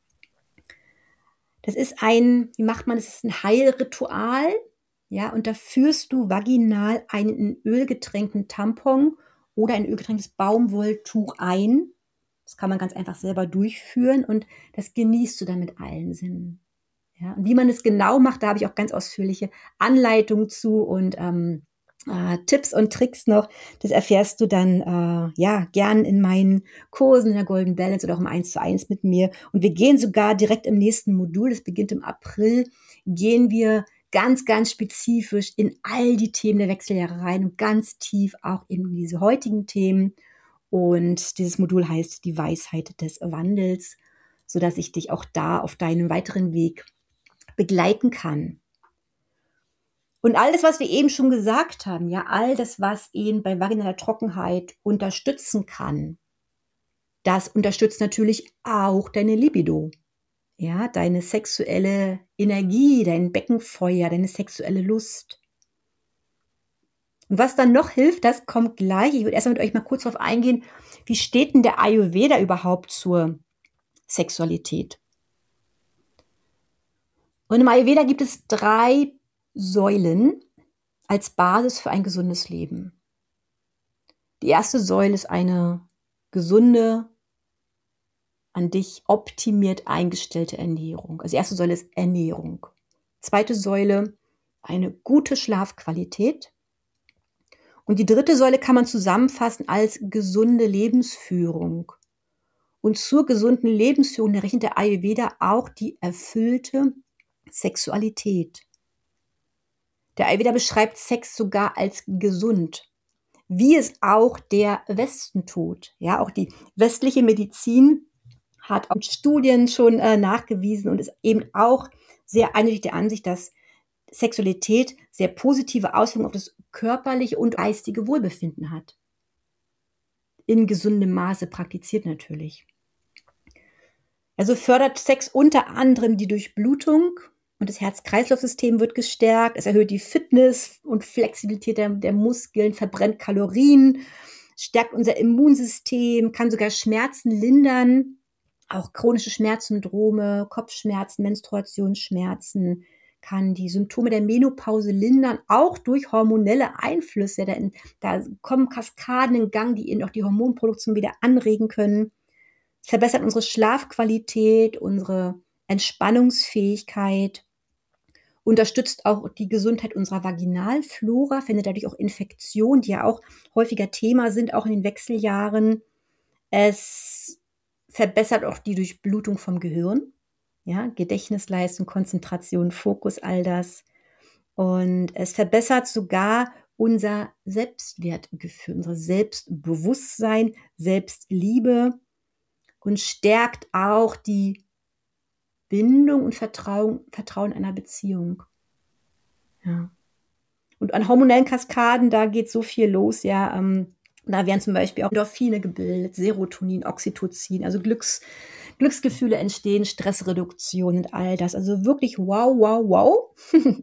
Das ist wie macht man das? Das ist ein Heilritual, ja, und da führst du vaginal einen in Öl getränkten Tampon oder ein ölgetränktes Baumwolltuch ein. Das kann man ganz einfach selber durchführen und das genießt du dann mit allen Sinnen. Ja, und wie man es genau macht, da habe ich auch ganz ausführliche Anleitungen zu und Tipps und Tricks noch. Das erfährst du dann ja gern in meinen Kursen in der Golden Balance oder auch im 1:1 mit mir. Und wir gehen sogar direkt im nächsten Modul, das beginnt im April, gehen wir ganz, ganz spezifisch in all die Themen der Wechseljahre rein und ganz tief auch in diese heutigen Themen. Und dieses Modul heißt die Weisheit des Wandels, sodass ich dich auch da auf deinem weiteren Weg begleiten kann. Und all das, was wir eben schon gesagt haben, ja, all das, was eben bei vaginaler Trockenheit unterstützen kann, das unterstützt natürlich auch deine Libido, ja, deine sexuelle Energie, dein Beckenfeuer, deine sexuelle Lust. Und was dann noch hilft, das kommt gleich. Ich würde erstmal mit euch mal kurz darauf eingehen, wie steht denn der Ayurveda überhaupt zur Sexualität? Und im Ayurveda gibt es 3 Säulen als Basis für ein gesundes Leben. Die erste Säule ist eine gesunde, an dich optimiert eingestellte Ernährung. Also die erste Säule ist Ernährung. Zweite Säule, eine gute Schlafqualität. Und die dritte Säule kann man zusammenfassen als gesunde Lebensführung. Und zur gesunden Lebensführung rechnet der Ayurveda auch die erfüllte Sexualität. Der Ayurveda beschreibt Sex sogar als gesund, wie es auch der Westen tut. Ja, auch die westliche Medizin hat auch Studien schon nachgewiesen und ist eben auch sehr eindeutig der Ansicht, dass Sexualität sehr positive Auswirkungen auf das körperliche und geistige Wohlbefinden hat. In gesundem Maße praktiziert natürlich. Also fördert Sex unter anderem die Durchblutung Und das Herz-Kreislauf-System wird gestärkt. Es erhöht die Fitness und Flexibilität der Muskeln, verbrennt Kalorien, stärkt unser Immunsystem, kann sogar Schmerzen lindern. Auch chronische Schmerzsyndrome, Kopfschmerzen, Menstruationsschmerzen, kann die Symptome der Menopause lindern, auch durch hormonelle Einflüsse. Da kommen Kaskaden in Gang, die eben auch die Hormonproduktion wieder anregen können. Es verbessert unsere Schlafqualität, unsere Entspannungsfähigkeit, unterstützt auch die Gesundheit unserer Vaginalflora, findet dadurch auch Infektionen, die ja auch häufiger Thema sind, auch in den Wechseljahren. Es verbessert auch die Durchblutung vom Gehirn, ja, Gedächtnisleistung, Konzentration, Fokus, all das. Und es verbessert sogar unser Selbstwertgefühl, unser Selbstbewusstsein, Selbstliebe und stärkt auch die Bindung und Vertrauen einer Beziehung. Ja. Und an hormonellen Kaskaden, da geht so viel los, ja. Da werden zum Beispiel auch Endorphine gebildet, Serotonin, Oxytocin, also Glücksgefühle entstehen, Stressreduktion und all das. Also wirklich wow, wow, wow.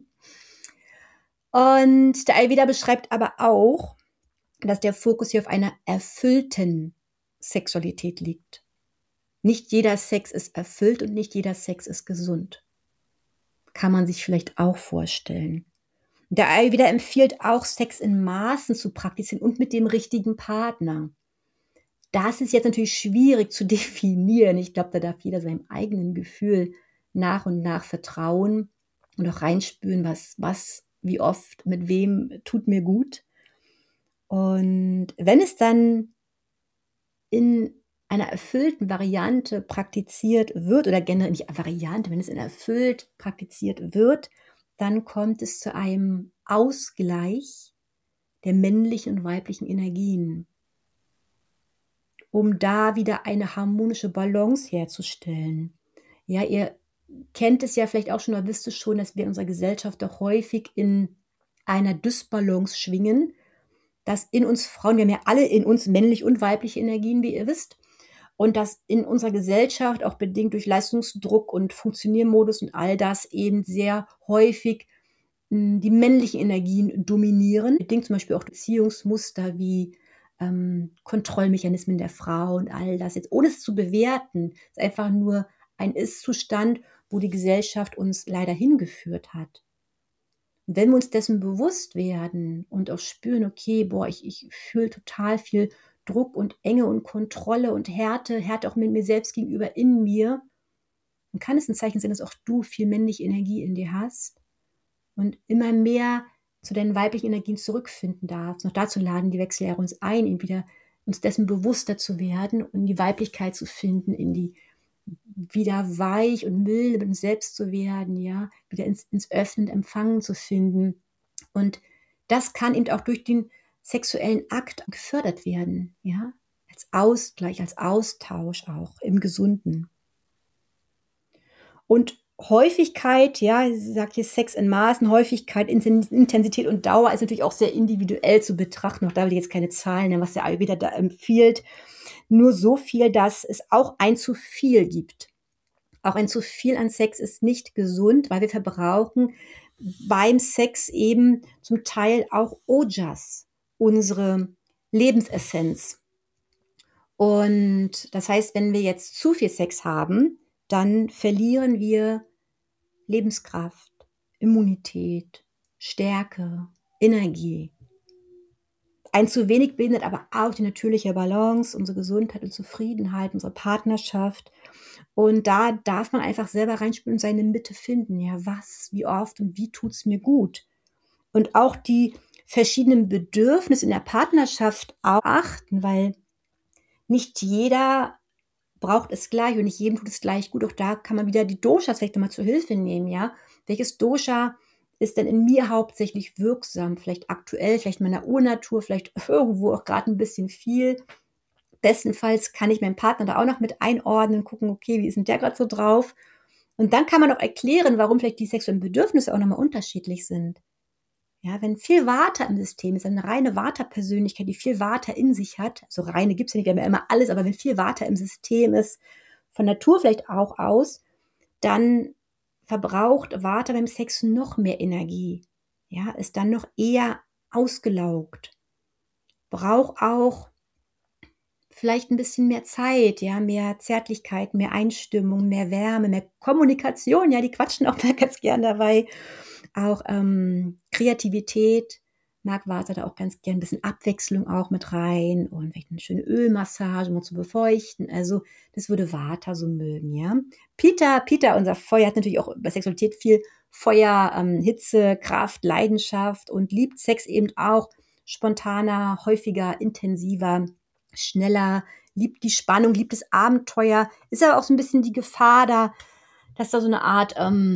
Und der Ayurveda beschreibt aber auch, dass der Fokus hier auf einer erfüllten Sexualität liegt. Nicht jeder Sex ist erfüllt und nicht jeder Sex ist gesund. Kann man sich vielleicht auch vorstellen. Der Ayurveda empfiehlt auch, Sex in Maßen zu praktizieren und mit dem richtigen Partner. Das ist jetzt natürlich schwierig zu definieren. Ich glaube, da darf jeder seinem eigenen Gefühl nach und nach vertrauen und auch reinspüren, was, wie oft, mit wem tut mir gut. Und wenn es dann in einer erfüllten Variante praktiziert wird, oder generell nicht Variante, wenn es in erfüllt praktiziert wird, dann kommt es zu einem Ausgleich der männlichen und weiblichen Energien, um da wieder eine harmonische Balance herzustellen. Ja, ihr kennt es ja vielleicht auch schon oder wisst es schon, dass wir in unserer Gesellschaft doch häufig in einer Dysbalance schwingen, dass in uns Frauen, wir haben ja alle in uns männliche und weibliche Energien, wie ihr wisst, und dass in unserer Gesellschaft, auch bedingt durch Leistungsdruck und Funktioniermodus und all das, eben sehr häufig die männlichen Energien dominieren, bedingt zum Beispiel auch Beziehungsmuster wie Kontrollmechanismen der Frau und all das. Jetzt ohne es zu bewerten, ist einfach nur ein Ist-Zustand, wo die Gesellschaft uns leider hingeführt hat. Und wenn wir uns dessen bewusst werden und auch spüren, okay, boah, ich fühle total viel Druck und Enge und Kontrolle und Härte auch mit mir selbst gegenüber in mir, dann kann es ein Zeichen sein, dass auch du viel männliche Energie in dir hast und immer mehr zu deinen weiblichen Energien zurückfinden darfst. Noch dazu laden die Wechseljahre uns ein, eben wieder uns dessen bewusster zu werden und in die Weiblichkeit zu finden, in die wieder weich und milde mit uns selbst zu werden, ja, wieder ins Öffnen, Empfangen zu finden. Und das kann eben auch durch den sexuellen Akt gefördert werden, ja, als Ausgleich, als Austausch auch im Gesunden. Und Häufigkeit, ja, sie sagt hier Sex in Maßen, Häufigkeit, Intensität und Dauer ist natürlich auch sehr individuell zu betrachten. Auch da will ich jetzt keine Zahlen nennen, was der Ayurveda da empfiehlt. Nur so viel, dass es auch ein zu viel gibt. Auch ein zu viel an Sex ist nicht gesund, weil wir verbrauchen beim Sex eben zum Teil auch Ojas, unsere Lebensessenz. Und das heißt, wenn wir jetzt zu viel Sex haben, dann verlieren wir Lebenskraft, Immunität, Stärke, Energie. Ein zu wenig bindet aber auch die natürliche Balance, unsere Gesundheit und Zufriedenheit, unsere Partnerschaft. Und da darf man einfach selber reinspüren und seine Mitte finden. Ja, was, wie oft und wie tut's mir gut? Und auch die verschiedenen Bedürfnisse in der Partnerschaft auch achten, weil nicht jeder braucht es gleich und nicht jedem tut es gleich gut. Auch da kann man wieder die Doshas vielleicht nochmal zur Hilfe nehmen, ja. Welches Dosha ist denn in mir hauptsächlich wirksam? Vielleicht aktuell, vielleicht in meiner Urnatur, vielleicht irgendwo auch gerade ein bisschen viel. Bestenfalls kann ich meinen Partner da auch noch mit einordnen, gucken, okay, wie ist denn der gerade so drauf? Und dann kann man auch erklären, warum vielleicht die sexuellen Bedürfnisse auch nochmal unterschiedlich sind. Ja, wenn viel Vata im System ist, eine reine Vata-Persönlichkeit, die viel Vata in sich hat, also reine gibt es ja nicht, wir haben ja immer alles, aber wenn viel Vata im System ist, von Natur vielleicht auch aus, dann verbraucht Vata beim Sex noch mehr Energie. Ja, ist dann noch eher ausgelaugt. Braucht auch vielleicht ein bisschen mehr Zeit, ja, mehr Zärtlichkeit, mehr Einstimmung, mehr Wärme, mehr Kommunikation. Ja, die quatschen auch mal ganz gern dabei. Auch Kreativität mag Vata da auch ganz gern. Ein bisschen Abwechslung auch mit rein und vielleicht eine schöne Ölmassage, um zu befeuchten. Also das würde Vata so mögen, ja. Pitta, unser Feuer, hat natürlich auch bei Sexualität viel Feuer, Hitze, Kraft, Leidenschaft und liebt Sex eben auch spontaner, häufiger, intensiver, schneller, liebt die Spannung, liebt das Abenteuer, ist aber auch so ein bisschen die Gefahr da, dass da so eine Art,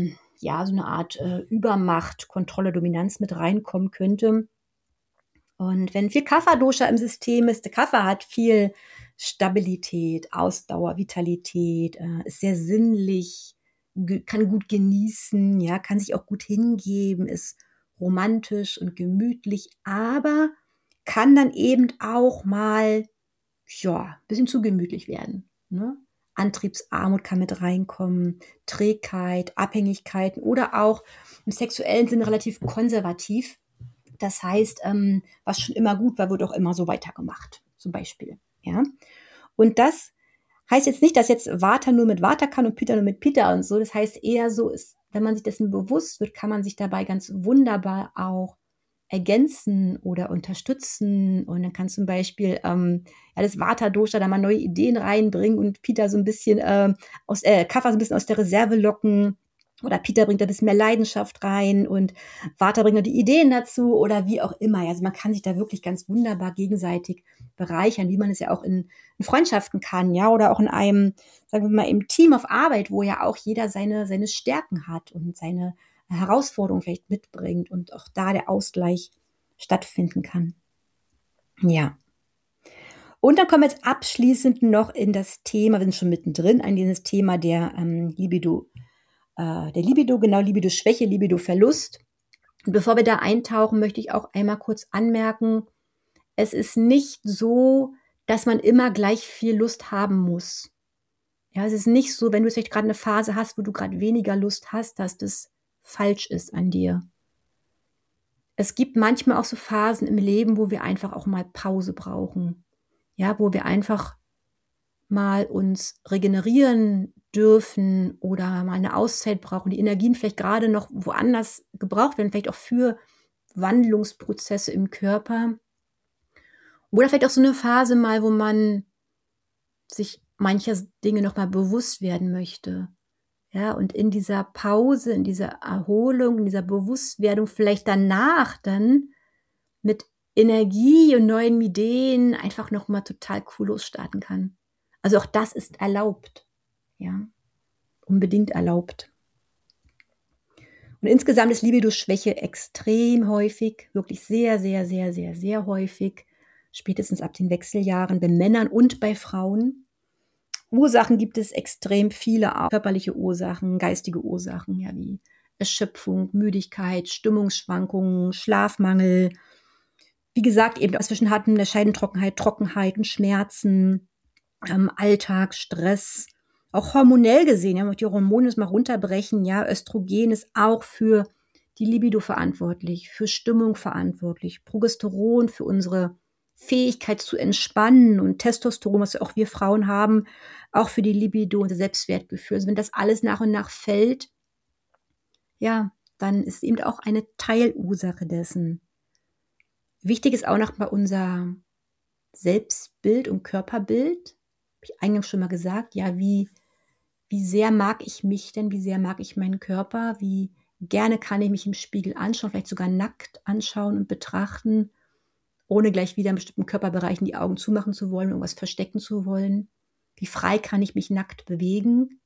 Übermacht, Kontrolle, Dominanz mit reinkommen könnte. Und wenn viel Kapha-Dosha im System ist, der Kapha hat viel Stabilität, Ausdauer, Vitalität, ist sehr sinnlich, kann gut genießen, ja, kann sich auch gut hingeben, ist romantisch und gemütlich, aber kann dann eben auch mal, ja, ein bisschen zu gemütlich werden, ne? Antriebsarmut kann mit reinkommen, Trägheit, Abhängigkeiten oder auch im sexuellen Sinne relativ konservativ. Das heißt, was schon immer gut war, wird auch immer so weitergemacht, zum Beispiel. Ja? Und das heißt jetzt nicht, dass jetzt Vata nur mit Vata kann und Pitta nur mit Pitta und so. Das heißt eher so, ist, wenn man sich dessen bewusst wird, kann man sich dabei ganz wunderbar auch ergänzen oder unterstützen. Und dann kann zum Beispiel das Vata-Dosha da mal neue Ideen reinbringen und Pitta so ein bisschen Kapha so ein bisschen aus der Reserve locken. Oder Pitta bringt da ein bisschen mehr Leidenschaft rein und Vata bringt noch die Ideen dazu oder wie auch immer. Also man kann sich da wirklich ganz wunderbar gegenseitig bereichern, wie man es ja auch in Freundschaften kann, ja, oder auch in einem, sagen wir mal, im Team auf Arbeit, wo ja auch jeder seine Stärken hat und seine Herausforderung vielleicht mitbringt und auch da der Ausgleich stattfinden kann. Ja. Und dann kommen wir jetzt abschließend noch in das Thema, wir sind schon mittendrin, an dieses Thema der Libido, genau, Libido-Schwäche, Libido-Verlust. Und bevor wir da eintauchen, möchte ich auch einmal kurz anmerken, es ist nicht so, dass man immer gleich viel Lust haben muss. Ja, es ist nicht so, wenn du vielleicht gerade eine Phase hast, wo du gerade weniger Lust hast, dass das falsch ist an dir. Es gibt manchmal auch so Phasen im Leben, wo wir einfach auch mal Pause brauchen. Ja, wo wir einfach mal uns regenerieren dürfen oder mal eine Auszeit brauchen, die Energien vielleicht gerade noch woanders gebraucht werden, vielleicht auch für Wandlungsprozesse im Körper. Oder vielleicht auch so eine Phase mal, wo man sich mancher Dinge nochmal bewusst werden möchte. Ja, und in dieser Pause, in dieser Erholung, in dieser Bewusstwerdung vielleicht danach dann mit Energie und neuen Ideen einfach nochmal total cool losstarten kann. Also auch das ist erlaubt. Ja, unbedingt erlaubt. Und insgesamt ist Libido-Schwäche extrem häufig, wirklich sehr, sehr, sehr, sehr, sehr häufig, spätestens ab den Wechseljahren bei Männern und bei Frauen. Ursachen gibt es extrem viele, körperliche Ursachen, geistige Ursachen, ja, wie Erschöpfung, Müdigkeit, Stimmungsschwankungen, Schlafmangel. Wie gesagt, eben dazwischen hatten der Scheidentrockenheit, Trockenheiten, Schmerzen, Alltag, Stress, auch hormonell gesehen, ja, die Hormone mal runterbrechen, ja, Östrogen ist auch für die Libido verantwortlich, für Stimmung verantwortlich, Progesteron für unsere Fähigkeit zu entspannen und Testosteron, was ja auch wir Frauen haben, auch für die Libido und das Selbstwertgefühl. Also wenn das alles nach und nach fällt, ja, dann ist eben auch eine Teilursache dessen. Wichtig ist auch noch bei unser Selbstbild und Körperbild, habe ich eingangs schon mal gesagt, ja, wie sehr mag ich mich denn, wie sehr mag ich meinen Körper, wie gerne kann ich mich im Spiegel anschauen, vielleicht sogar nackt anschauen und betrachten, ohne gleich wieder in bestimmten Körperbereichen die Augen zumachen zu wollen, irgendwas verstecken zu wollen. Wie frei kann ich mich nackt bewegen?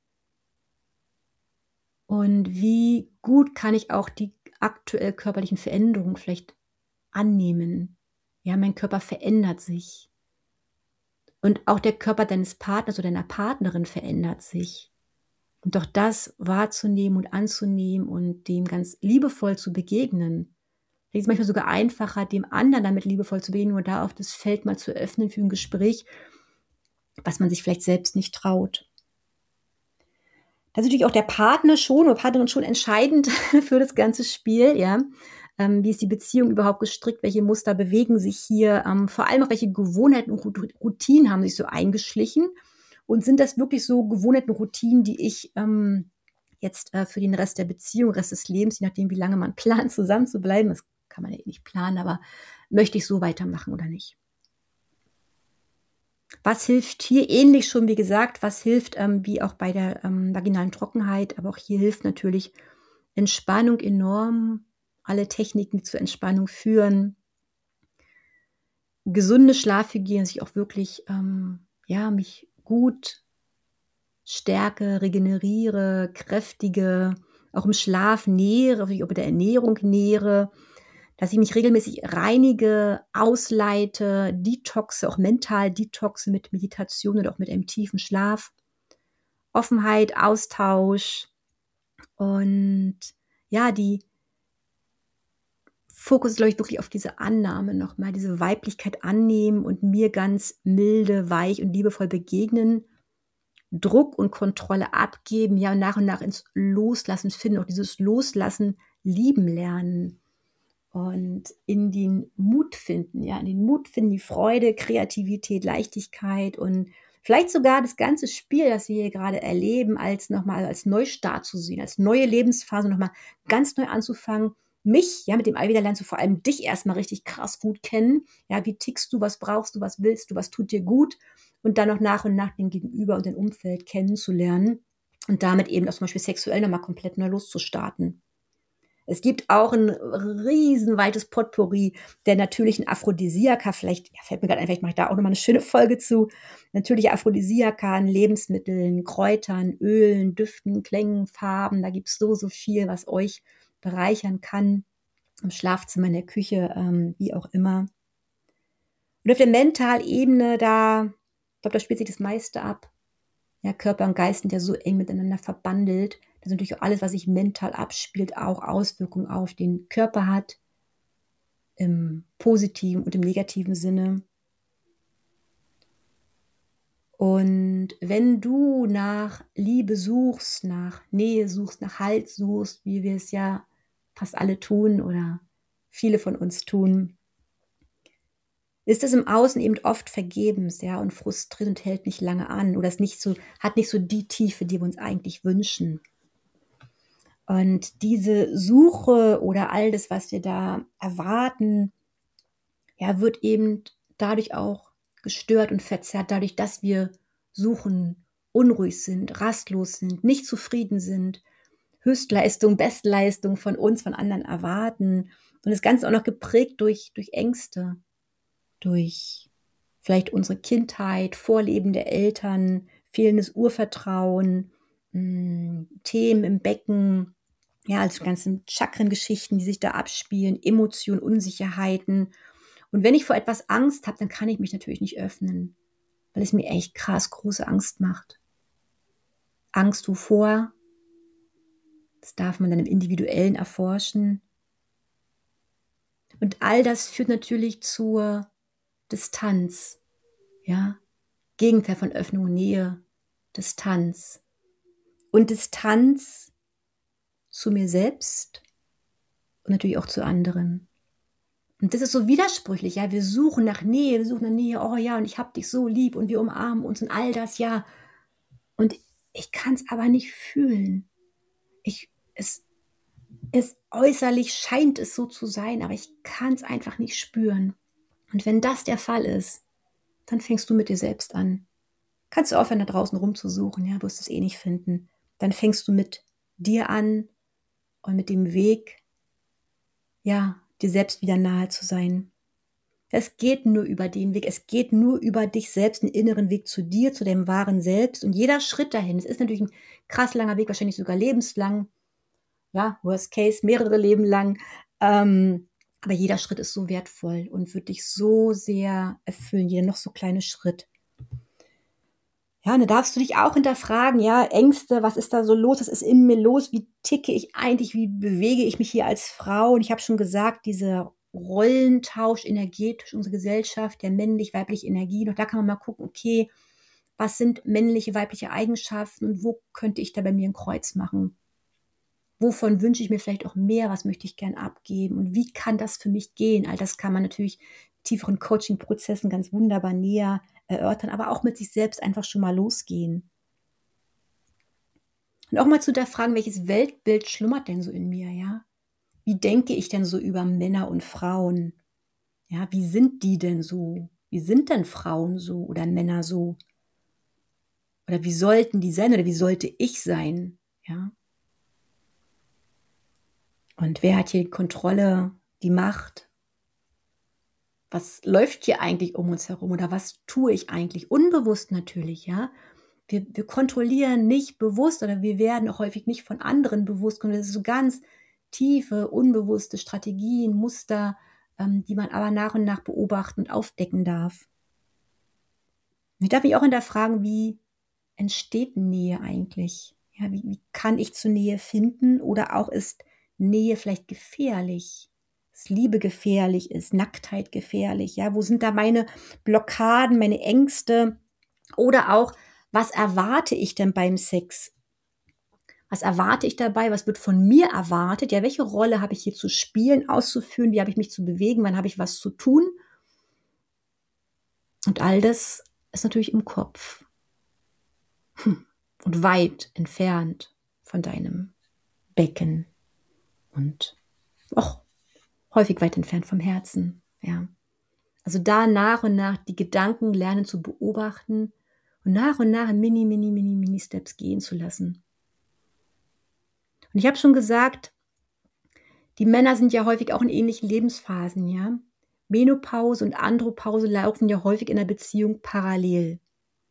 Und wie gut kann ich auch die aktuell körperlichen Veränderungen vielleicht annehmen? Ja, mein Körper verändert sich. Und auch der Körper deines Partners oder deiner Partnerin verändert sich. Und doch das wahrzunehmen und anzunehmen und dem ganz liebevoll zu begegnen. Es ist manchmal sogar einfacher, dem anderen damit liebevoll zu begegnen und da auf das Feld mal zu öffnen für ein Gespräch, was man sich vielleicht selbst nicht traut. Da ist natürlich auch der Partner schon oder Partnerin schon entscheidend für das ganze Spiel, ja. Wie ist die Beziehung überhaupt gestrickt? Welche Muster bewegen sich hier? Vor allem auch welche Gewohnheiten und Routinen haben sich so eingeschlichen? Und sind das wirklich so Gewohnheiten und Routinen, die ich jetzt für den Rest der Beziehung, Rest des Lebens, je nachdem, wie lange man plant, zusammen zu bleiben, das kann man ja nicht planen, aber möchte ich so weitermachen oder nicht? Was hilft hier? Ähnlich schon, wie gesagt, was hilft, wie auch bei der vaginalen Trockenheit, aber auch hier hilft natürlich Entspannung enorm. Alle Techniken, die zur Entspannung führen. Gesunde Schlafhygiene, dass ich auch wirklich ja, mich gut stärke, regeneriere, kräftige, auch im Schlaf nähere, auch mit der Ernährung nähere, dass ich mich regelmäßig reinige, ausleite, detoxe, auch mental detoxe mit Meditation oder auch mit einem tiefen Schlaf. Offenheit, Austausch und ja, die Fokus, glaube ich, wirklich auf diese Annahme nochmal, diese Weiblichkeit annehmen und mir ganz milde, weich und liebevoll begegnen, Druck und Kontrolle abgeben, ja, und nach ins Loslassen finden, auch dieses Loslassen lieben lernen und in den Mut finden, ja, in den Mut finden, die Freude, Kreativität, Leichtigkeit und vielleicht sogar das ganze Spiel, das wir hier gerade erleben, als nochmal als Neustart zu sehen, als neue Lebensphase nochmal ganz neu anzufangen. Mich, ja, mit dem All wieder lernst du vor allem dich erstmal richtig krass gut kennen. Ja, wie tickst du, was brauchst du, was willst du, was tut dir gut? Und dann noch nach und nach den Gegenüber und dein Umfeld kennenzulernen und damit eben auch zum Beispiel sexuell nochmal komplett neu loszustarten. Es gibt auch ein riesenweites Potpourri der natürlichen Aphrodisiaka. Vielleicht, ja, fällt mir gerade ein, vielleicht mache ich da auch nochmal eine schöne Folge zu. Natürliche Aphrodisiaka an Lebensmitteln, Kräutern, Ölen, Düften, Klängen, Farben. Da gibt es so, so viel, was euch bereichern kann. Im Schlafzimmer, in der Küche, wie auch immer. Und auf der Mentalebene, ich glaube, da spielt sich das meiste ab. Ja, Körper und Geist sind ja so eng miteinander verbandelt, dass natürlich auch alles, was sich mental abspielt, auch Auswirkungen auf den Körper hat, im positiven und im negativen Sinne. Und wenn du nach Liebe suchst, nach Nähe suchst, nach Halt suchst, wie wir es ja fast alle tun oder viele von uns tun, ist es im Außen eben oft vergebens, ja, und frustrierend und hält nicht lange an oder hat nicht so die Tiefe, die wir uns eigentlich wünschen. Und diese Suche oder all das, was wir da erwarten, ja, wird eben dadurch auch gestört und verzerrt, dadurch, dass wir suchen, unruhig sind, rastlos sind, nicht zufrieden sind, Höchstleistung, Bestleistung von uns, von anderen erwarten. Und das Ganze auch noch geprägt durch Ängste, durch vielleicht unsere Kindheit, Vorleben der Eltern, fehlendes Urvertrauen, Themen im Becken, ja, also ganzen Chakrengeschichten, die sich da abspielen, Emotionen, Unsicherheiten. Und wenn ich vor etwas Angst habe, dann kann ich mich natürlich nicht öffnen, weil es mir echt krass große Angst macht. Angst wovor? Das darf man dann im Individuellen erforschen. Und all das führt natürlich zur Distanz, ja, Gegenteil von Öffnung und Nähe, Distanz. Und Distanz zu mir selbst und natürlich auch zu anderen. Und das ist so widersprüchlich, ja, wir suchen nach Nähe, oh ja, und ich hab dich so lieb und wir umarmen uns und all das, ja. Und ich kann es aber nicht fühlen. Es äußerlich scheint es so zu sein, aber ich kann es einfach nicht spüren. Und wenn das der Fall ist, dann fängst du mit dir selbst an. Kannst du aufhören, da draußen rumzusuchen, ja, wirst es eh nicht finden. Dann fängst du mit dir an und mit dem Weg, ja, dir selbst wieder nahe zu sein. Es geht nur über den Weg, es geht nur über dich selbst, den inneren Weg zu dir, zu deinem wahren Selbst. Und jeder Schritt dahin, es ist natürlich ein krass langer Weg, wahrscheinlich sogar lebenslang, ja, worst case, mehrere Leben lang. Aber jeder Schritt ist so wertvoll und wird dich so sehr erfüllen, jeder noch so kleine Schritt. Ja, und da darfst du dich auch hinterfragen, ja, Ängste, was ist da so los, was ist in mir los, wie ticke ich eigentlich, wie bewege ich mich hier als Frau? Und ich habe schon gesagt, dieser Rollentausch energetisch, unsere Gesellschaft, der männlich-weibliche Energie, und da kann man mal gucken, okay, was sind männliche, weibliche Eigenschaften und wo könnte ich da bei mir ein Kreuz machen? Wovon wünsche ich mir vielleicht auch mehr? Was möchte ich gern abgeben? Und wie kann das für mich gehen? All das kann man natürlich in tieferen Coaching-Prozessen ganz wunderbar näher erörtern, aber auch mit sich selbst einfach schon mal losgehen. Und auch mal zu der Frage, welches Weltbild schlummert denn so in mir, ja? Wie denke ich denn so über Männer und Frauen? Ja, wie sind die denn so? Wie sind denn Frauen so oder Männer so? Oder wie sollten die sein oder wie sollte ich sein? Ja? Und wer hat hier die Kontrolle, die Macht? Was läuft hier eigentlich um uns herum oder was tue ich eigentlich? Unbewusst natürlich, ja. Wir kontrollieren nicht bewusst oder wir werden auch häufig nicht von anderen bewusst. Und das ist so ganz tiefe, unbewusste Strategien, Muster, die man aber nach und nach beobachten und aufdecken darf. Und ich darf mich auch hinterfragen, wie entsteht Nähe eigentlich? Ja, wie kann ich zur Nähe finden? Oder auch ist Nähe vielleicht gefährlich? Ist Liebe gefährlich? Ist Nacktheit gefährlich? Ja, wo sind da meine Blockaden, meine Ängste? Oder auch, was erwarte ich denn beim Sex? Was erwarte ich dabei? Was wird von mir erwartet? Ja, welche Rolle habe ich hier zu spielen, auszuführen? Wie habe ich mich zu bewegen? Wann habe ich was zu tun? Und all das ist natürlich im Kopf. Und weit entfernt von deinem Becken und auch häufig weit entfernt vom Herzen. Ja. Also da nach und nach die Gedanken lernen zu beobachten und nach in Mini Steps gehen zu lassen. Und ich habe schon gesagt, die Männer sind ja häufig auch in ähnlichen Lebensphasen, ja. Menopause und Andropause laufen ja häufig in der Beziehung parallel.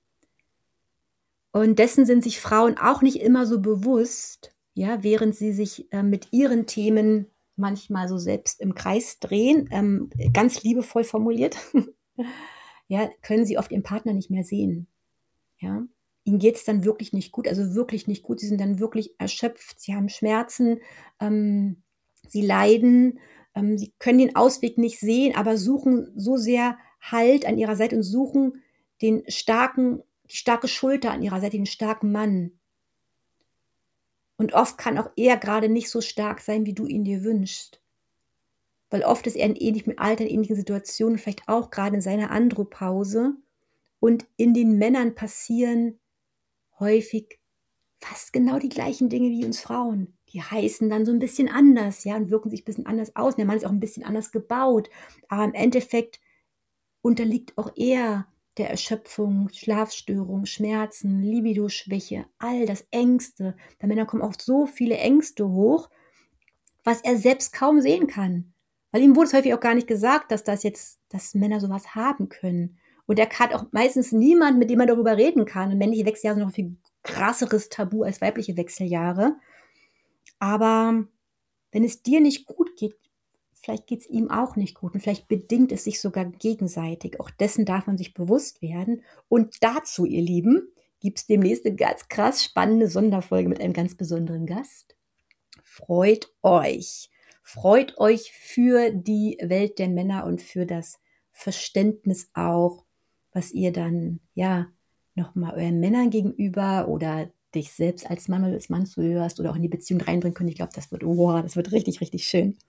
Und dessen sind sich Frauen auch nicht immer so bewusst, ja, während sie sich mit ihren Themen manchmal so selbst im Kreis drehen, ganz liebevoll formuliert, ja, können sie oft ihren Partner nicht mehr sehen. Ja. Ihnen geht es dann wirklich nicht gut, also wirklich nicht gut. Sie sind dann wirklich erschöpft, sie haben Schmerzen, sie leiden, sie können den Ausweg nicht sehen, aber suchen so sehr Halt an ihrer Seite und suchen den die starke Schulter an ihrer Seite, den starken Mann. Und oft kann auch er gerade nicht so stark sein, wie du ihn dir wünschst. Weil oft ist er mit Alter in ähnlichen Situationen, vielleicht auch gerade in seiner Andropause. Und in den Männern passieren häufig fast genau die gleichen Dinge wie uns Frauen. Die heißen dann so ein bisschen anders, ja, und wirken sich ein bisschen anders aus. Und der Mann ist auch ein bisschen anders gebaut. Aber im Endeffekt unterliegt auch er der Erschöpfung, Schlafstörung, Schmerzen, Libido-Schwäche, all das Ängste. Bei Männern kommen oft so viele Ängste hoch, was er selbst kaum sehen kann. Weil ihm wurde es häufig auch gar nicht gesagt, dass Männer sowas haben können. Und er hat auch meistens niemand, mit dem er darüber reden kann. Und männliche Wechseljahre sind noch ein viel krasseres Tabu als weibliche Wechseljahre. Aber wenn es dir nicht gut geht, vielleicht geht es ihm auch nicht gut und vielleicht bedingt es sich sogar gegenseitig. Auch dessen darf man sich bewusst werden. Und dazu, ihr Lieben, gibt es demnächst eine ganz krass spannende Sonderfolge mit einem ganz besonderen Gast. Freut euch. Freut euch für die Welt der Männer und für das Verständnis auch, was ihr dann, ja, nochmal euren Männern gegenüber oder dich selbst als Mann oder als Mann zuhörst oder auch in die Beziehung reinbringen könnt. Ich glaube, das wird richtig, richtig schön.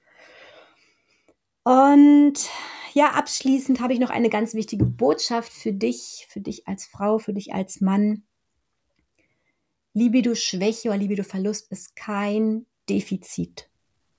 Und ja, abschließend habe ich noch eine ganz wichtige Botschaft für dich als Frau, für dich als Mann. Libido-Schwäche oder Libido-Verlust ist kein Defizit.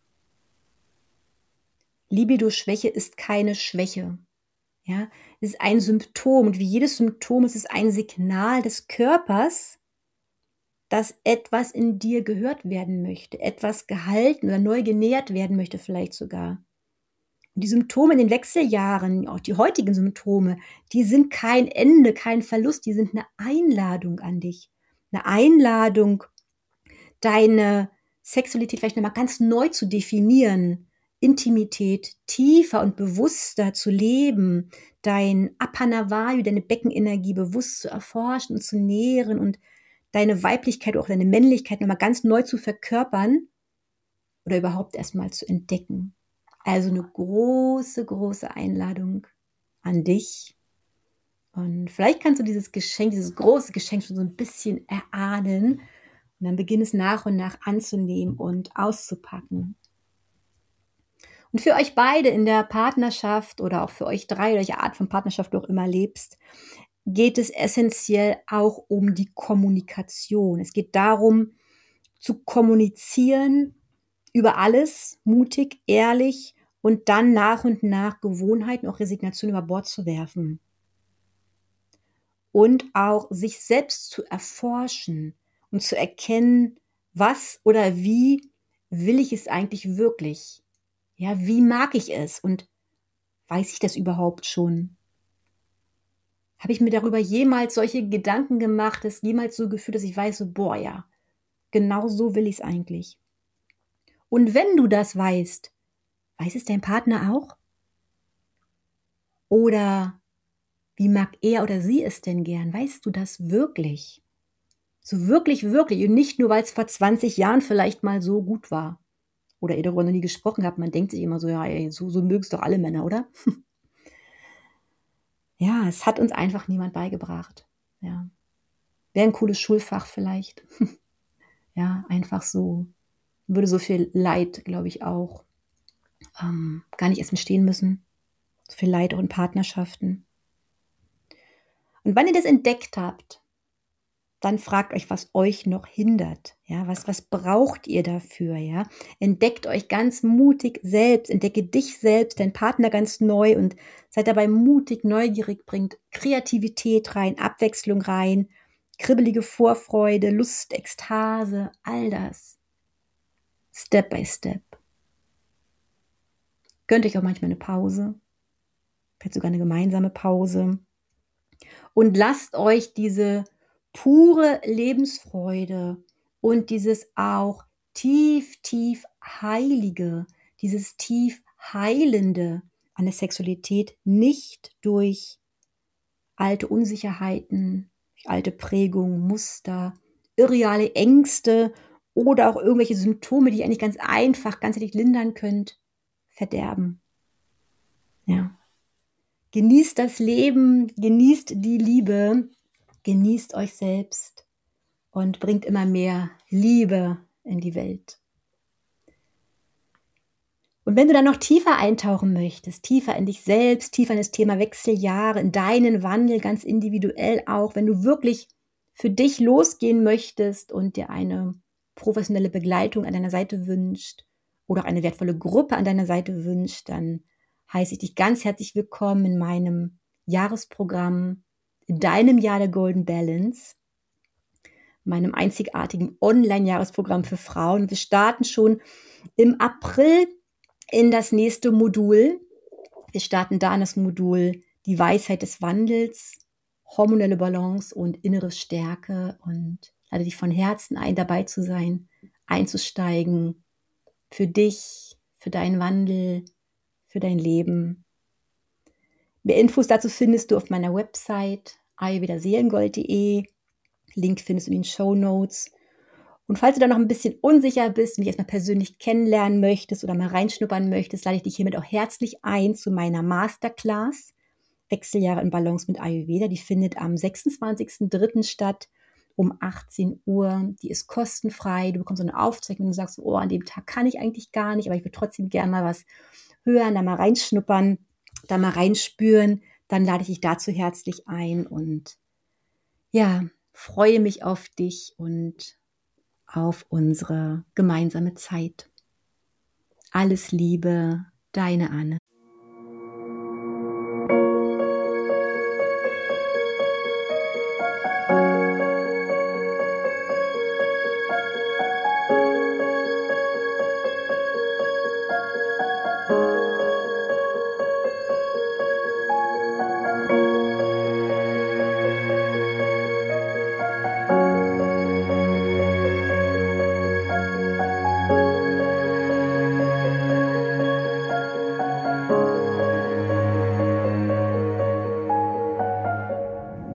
Libido-Schwäche ist keine Schwäche. Ja, es ist ein Symptom und wie jedes Symptom ist es ein Signal des Körpers, dass etwas in dir gehört werden möchte, etwas gehalten oder neu genährt werden möchte vielleicht sogar. Und die Symptome in den Wechseljahren, auch die heutigen Symptome, die sind kein Ende, kein Verlust, die sind eine Einladung an dich. Eine Einladung, deine Sexualität vielleicht nochmal ganz neu zu definieren, Intimität tiefer und bewusster zu leben, dein Apanavayu, deine Beckenenergie bewusst zu erforschen und zu nähren und deine Weiblichkeit, auch deine Männlichkeit nochmal ganz neu zu verkörpern oder überhaupt erstmal zu entdecken. Also eine große, große Einladung an dich Und vielleicht kannst du dieses Geschenk, dieses große Geschenk schon so ein bisschen erahnen. Und dann beginn es nach und nach anzunehmen und auszupacken. Und für euch beide in der Partnerschaft oder auch für euch drei, welche Art von Partnerschaft du auch immer lebst, geht es essentiell auch um die Kommunikation. Es geht darum, zu kommunizieren über alles, mutig, ehrlich und dann nach und nach Gewohnheiten, auch Resignation über Bord zu werfen. Und auch sich selbst zu erforschen und zu erkennen, was oder wie will ich es eigentlich wirklich? Ja, wie mag ich es? Und weiß ich das überhaupt schon? Habe ich mir darüber jemals solche Gedanken gemacht, es jemals so gefühlt, dass ich weiß, so, boah, ja, genau so will ich es eigentlich. Und wenn du das weißt, weiß es dein Partner auch? Oder wie mag er oder sie es denn gern? Weißt du das wirklich? So wirklich, wirklich. Und nicht nur, weil es vor 20 Jahren vielleicht mal so gut war. Oder ihr darüber noch nie gesprochen habt. Man denkt sich immer so, ja, ey, so mögen es doch alle Männer, oder? Ja, es hat uns einfach niemand beigebracht. Ja. Wäre ein cooles Schulfach vielleicht. Ja, einfach so. Würde so viel Leid, glaube ich, auch gar nicht erst entstehen müssen. So viel Leid auch in Partnerschaften. Und wenn ihr das entdeckt habt, dann fragt euch, was euch noch hindert. Ja, was braucht ihr dafür? Ja, entdeckt euch ganz mutig selbst, entdecke dich selbst, deinen Partner ganz neu und seid dabei mutig, neugierig, bringt Kreativität rein, Abwechslung rein, kribbelige Vorfreude, Lust, Ekstase, all das. Step by Step. Gönnt euch auch manchmal eine Pause, vielleicht sogar eine gemeinsame Pause. Und lasst euch diese pure Lebensfreude und dieses auch tief, tief Heilige, dieses tief Heilende an der Sexualität nicht durch alte Unsicherheiten, alte Prägungen, Muster, irreale Ängste oder auch irgendwelche Symptome, die ihr eigentlich ganz einfach, ganzheitlich lindern könnt, verderben. Ja. Genießt das Leben, genießt die Liebe, genießt euch selbst und bringt immer mehr Liebe in die Welt. Und wenn du dann noch tiefer eintauchen möchtest, tiefer in dich selbst, tiefer in das Thema Wechseljahre, in deinen Wandel, ganz individuell auch, wenn du wirklich für dich losgehen möchtest und dir eine professionelle Begleitung an deiner Seite wünscht oder auch eine wertvolle Gruppe an deiner Seite wünscht, dann heiße ich dich ganz herzlich willkommen in meinem Jahresprogramm, in deinem Jahr der Golden Balance, meinem einzigartigen Online-Jahresprogramm für Frauen. Wir starten schon im April in das nächste Modul. Wir starten da in das Modul die Weisheit des Wandels, hormonelle Balance und innere Stärke und lade dich von Herzen ein, dabei zu sein, einzusteigen für dich, für deinen Wandel, für dein Leben. Mehr Infos dazu findest du auf meiner Website ayurvedaseelengold.de. Link findest du in den Shownotes. Und falls du da noch ein bisschen unsicher bist, mich erstmal persönlich kennenlernen möchtest oder mal reinschnuppern möchtest, lade ich dich hiermit auch herzlich ein zu meiner Masterclass Wechseljahre in Balance mit Ayurveda. Die findet am 26.03. statt um 18 Uhr. Die ist kostenfrei. Du bekommst so eine Aufzeichnung, wenn du sagst, oh, an dem Tag kann ich eigentlich gar nicht, aber ich würde trotzdem gerne mal was hören, da mal reinschnuppern, da mal reinspüren. Dann lade ich dich dazu herzlich ein und ja, freue mich auf dich und auf unsere gemeinsame Zeit. Alles Liebe, deine Anne.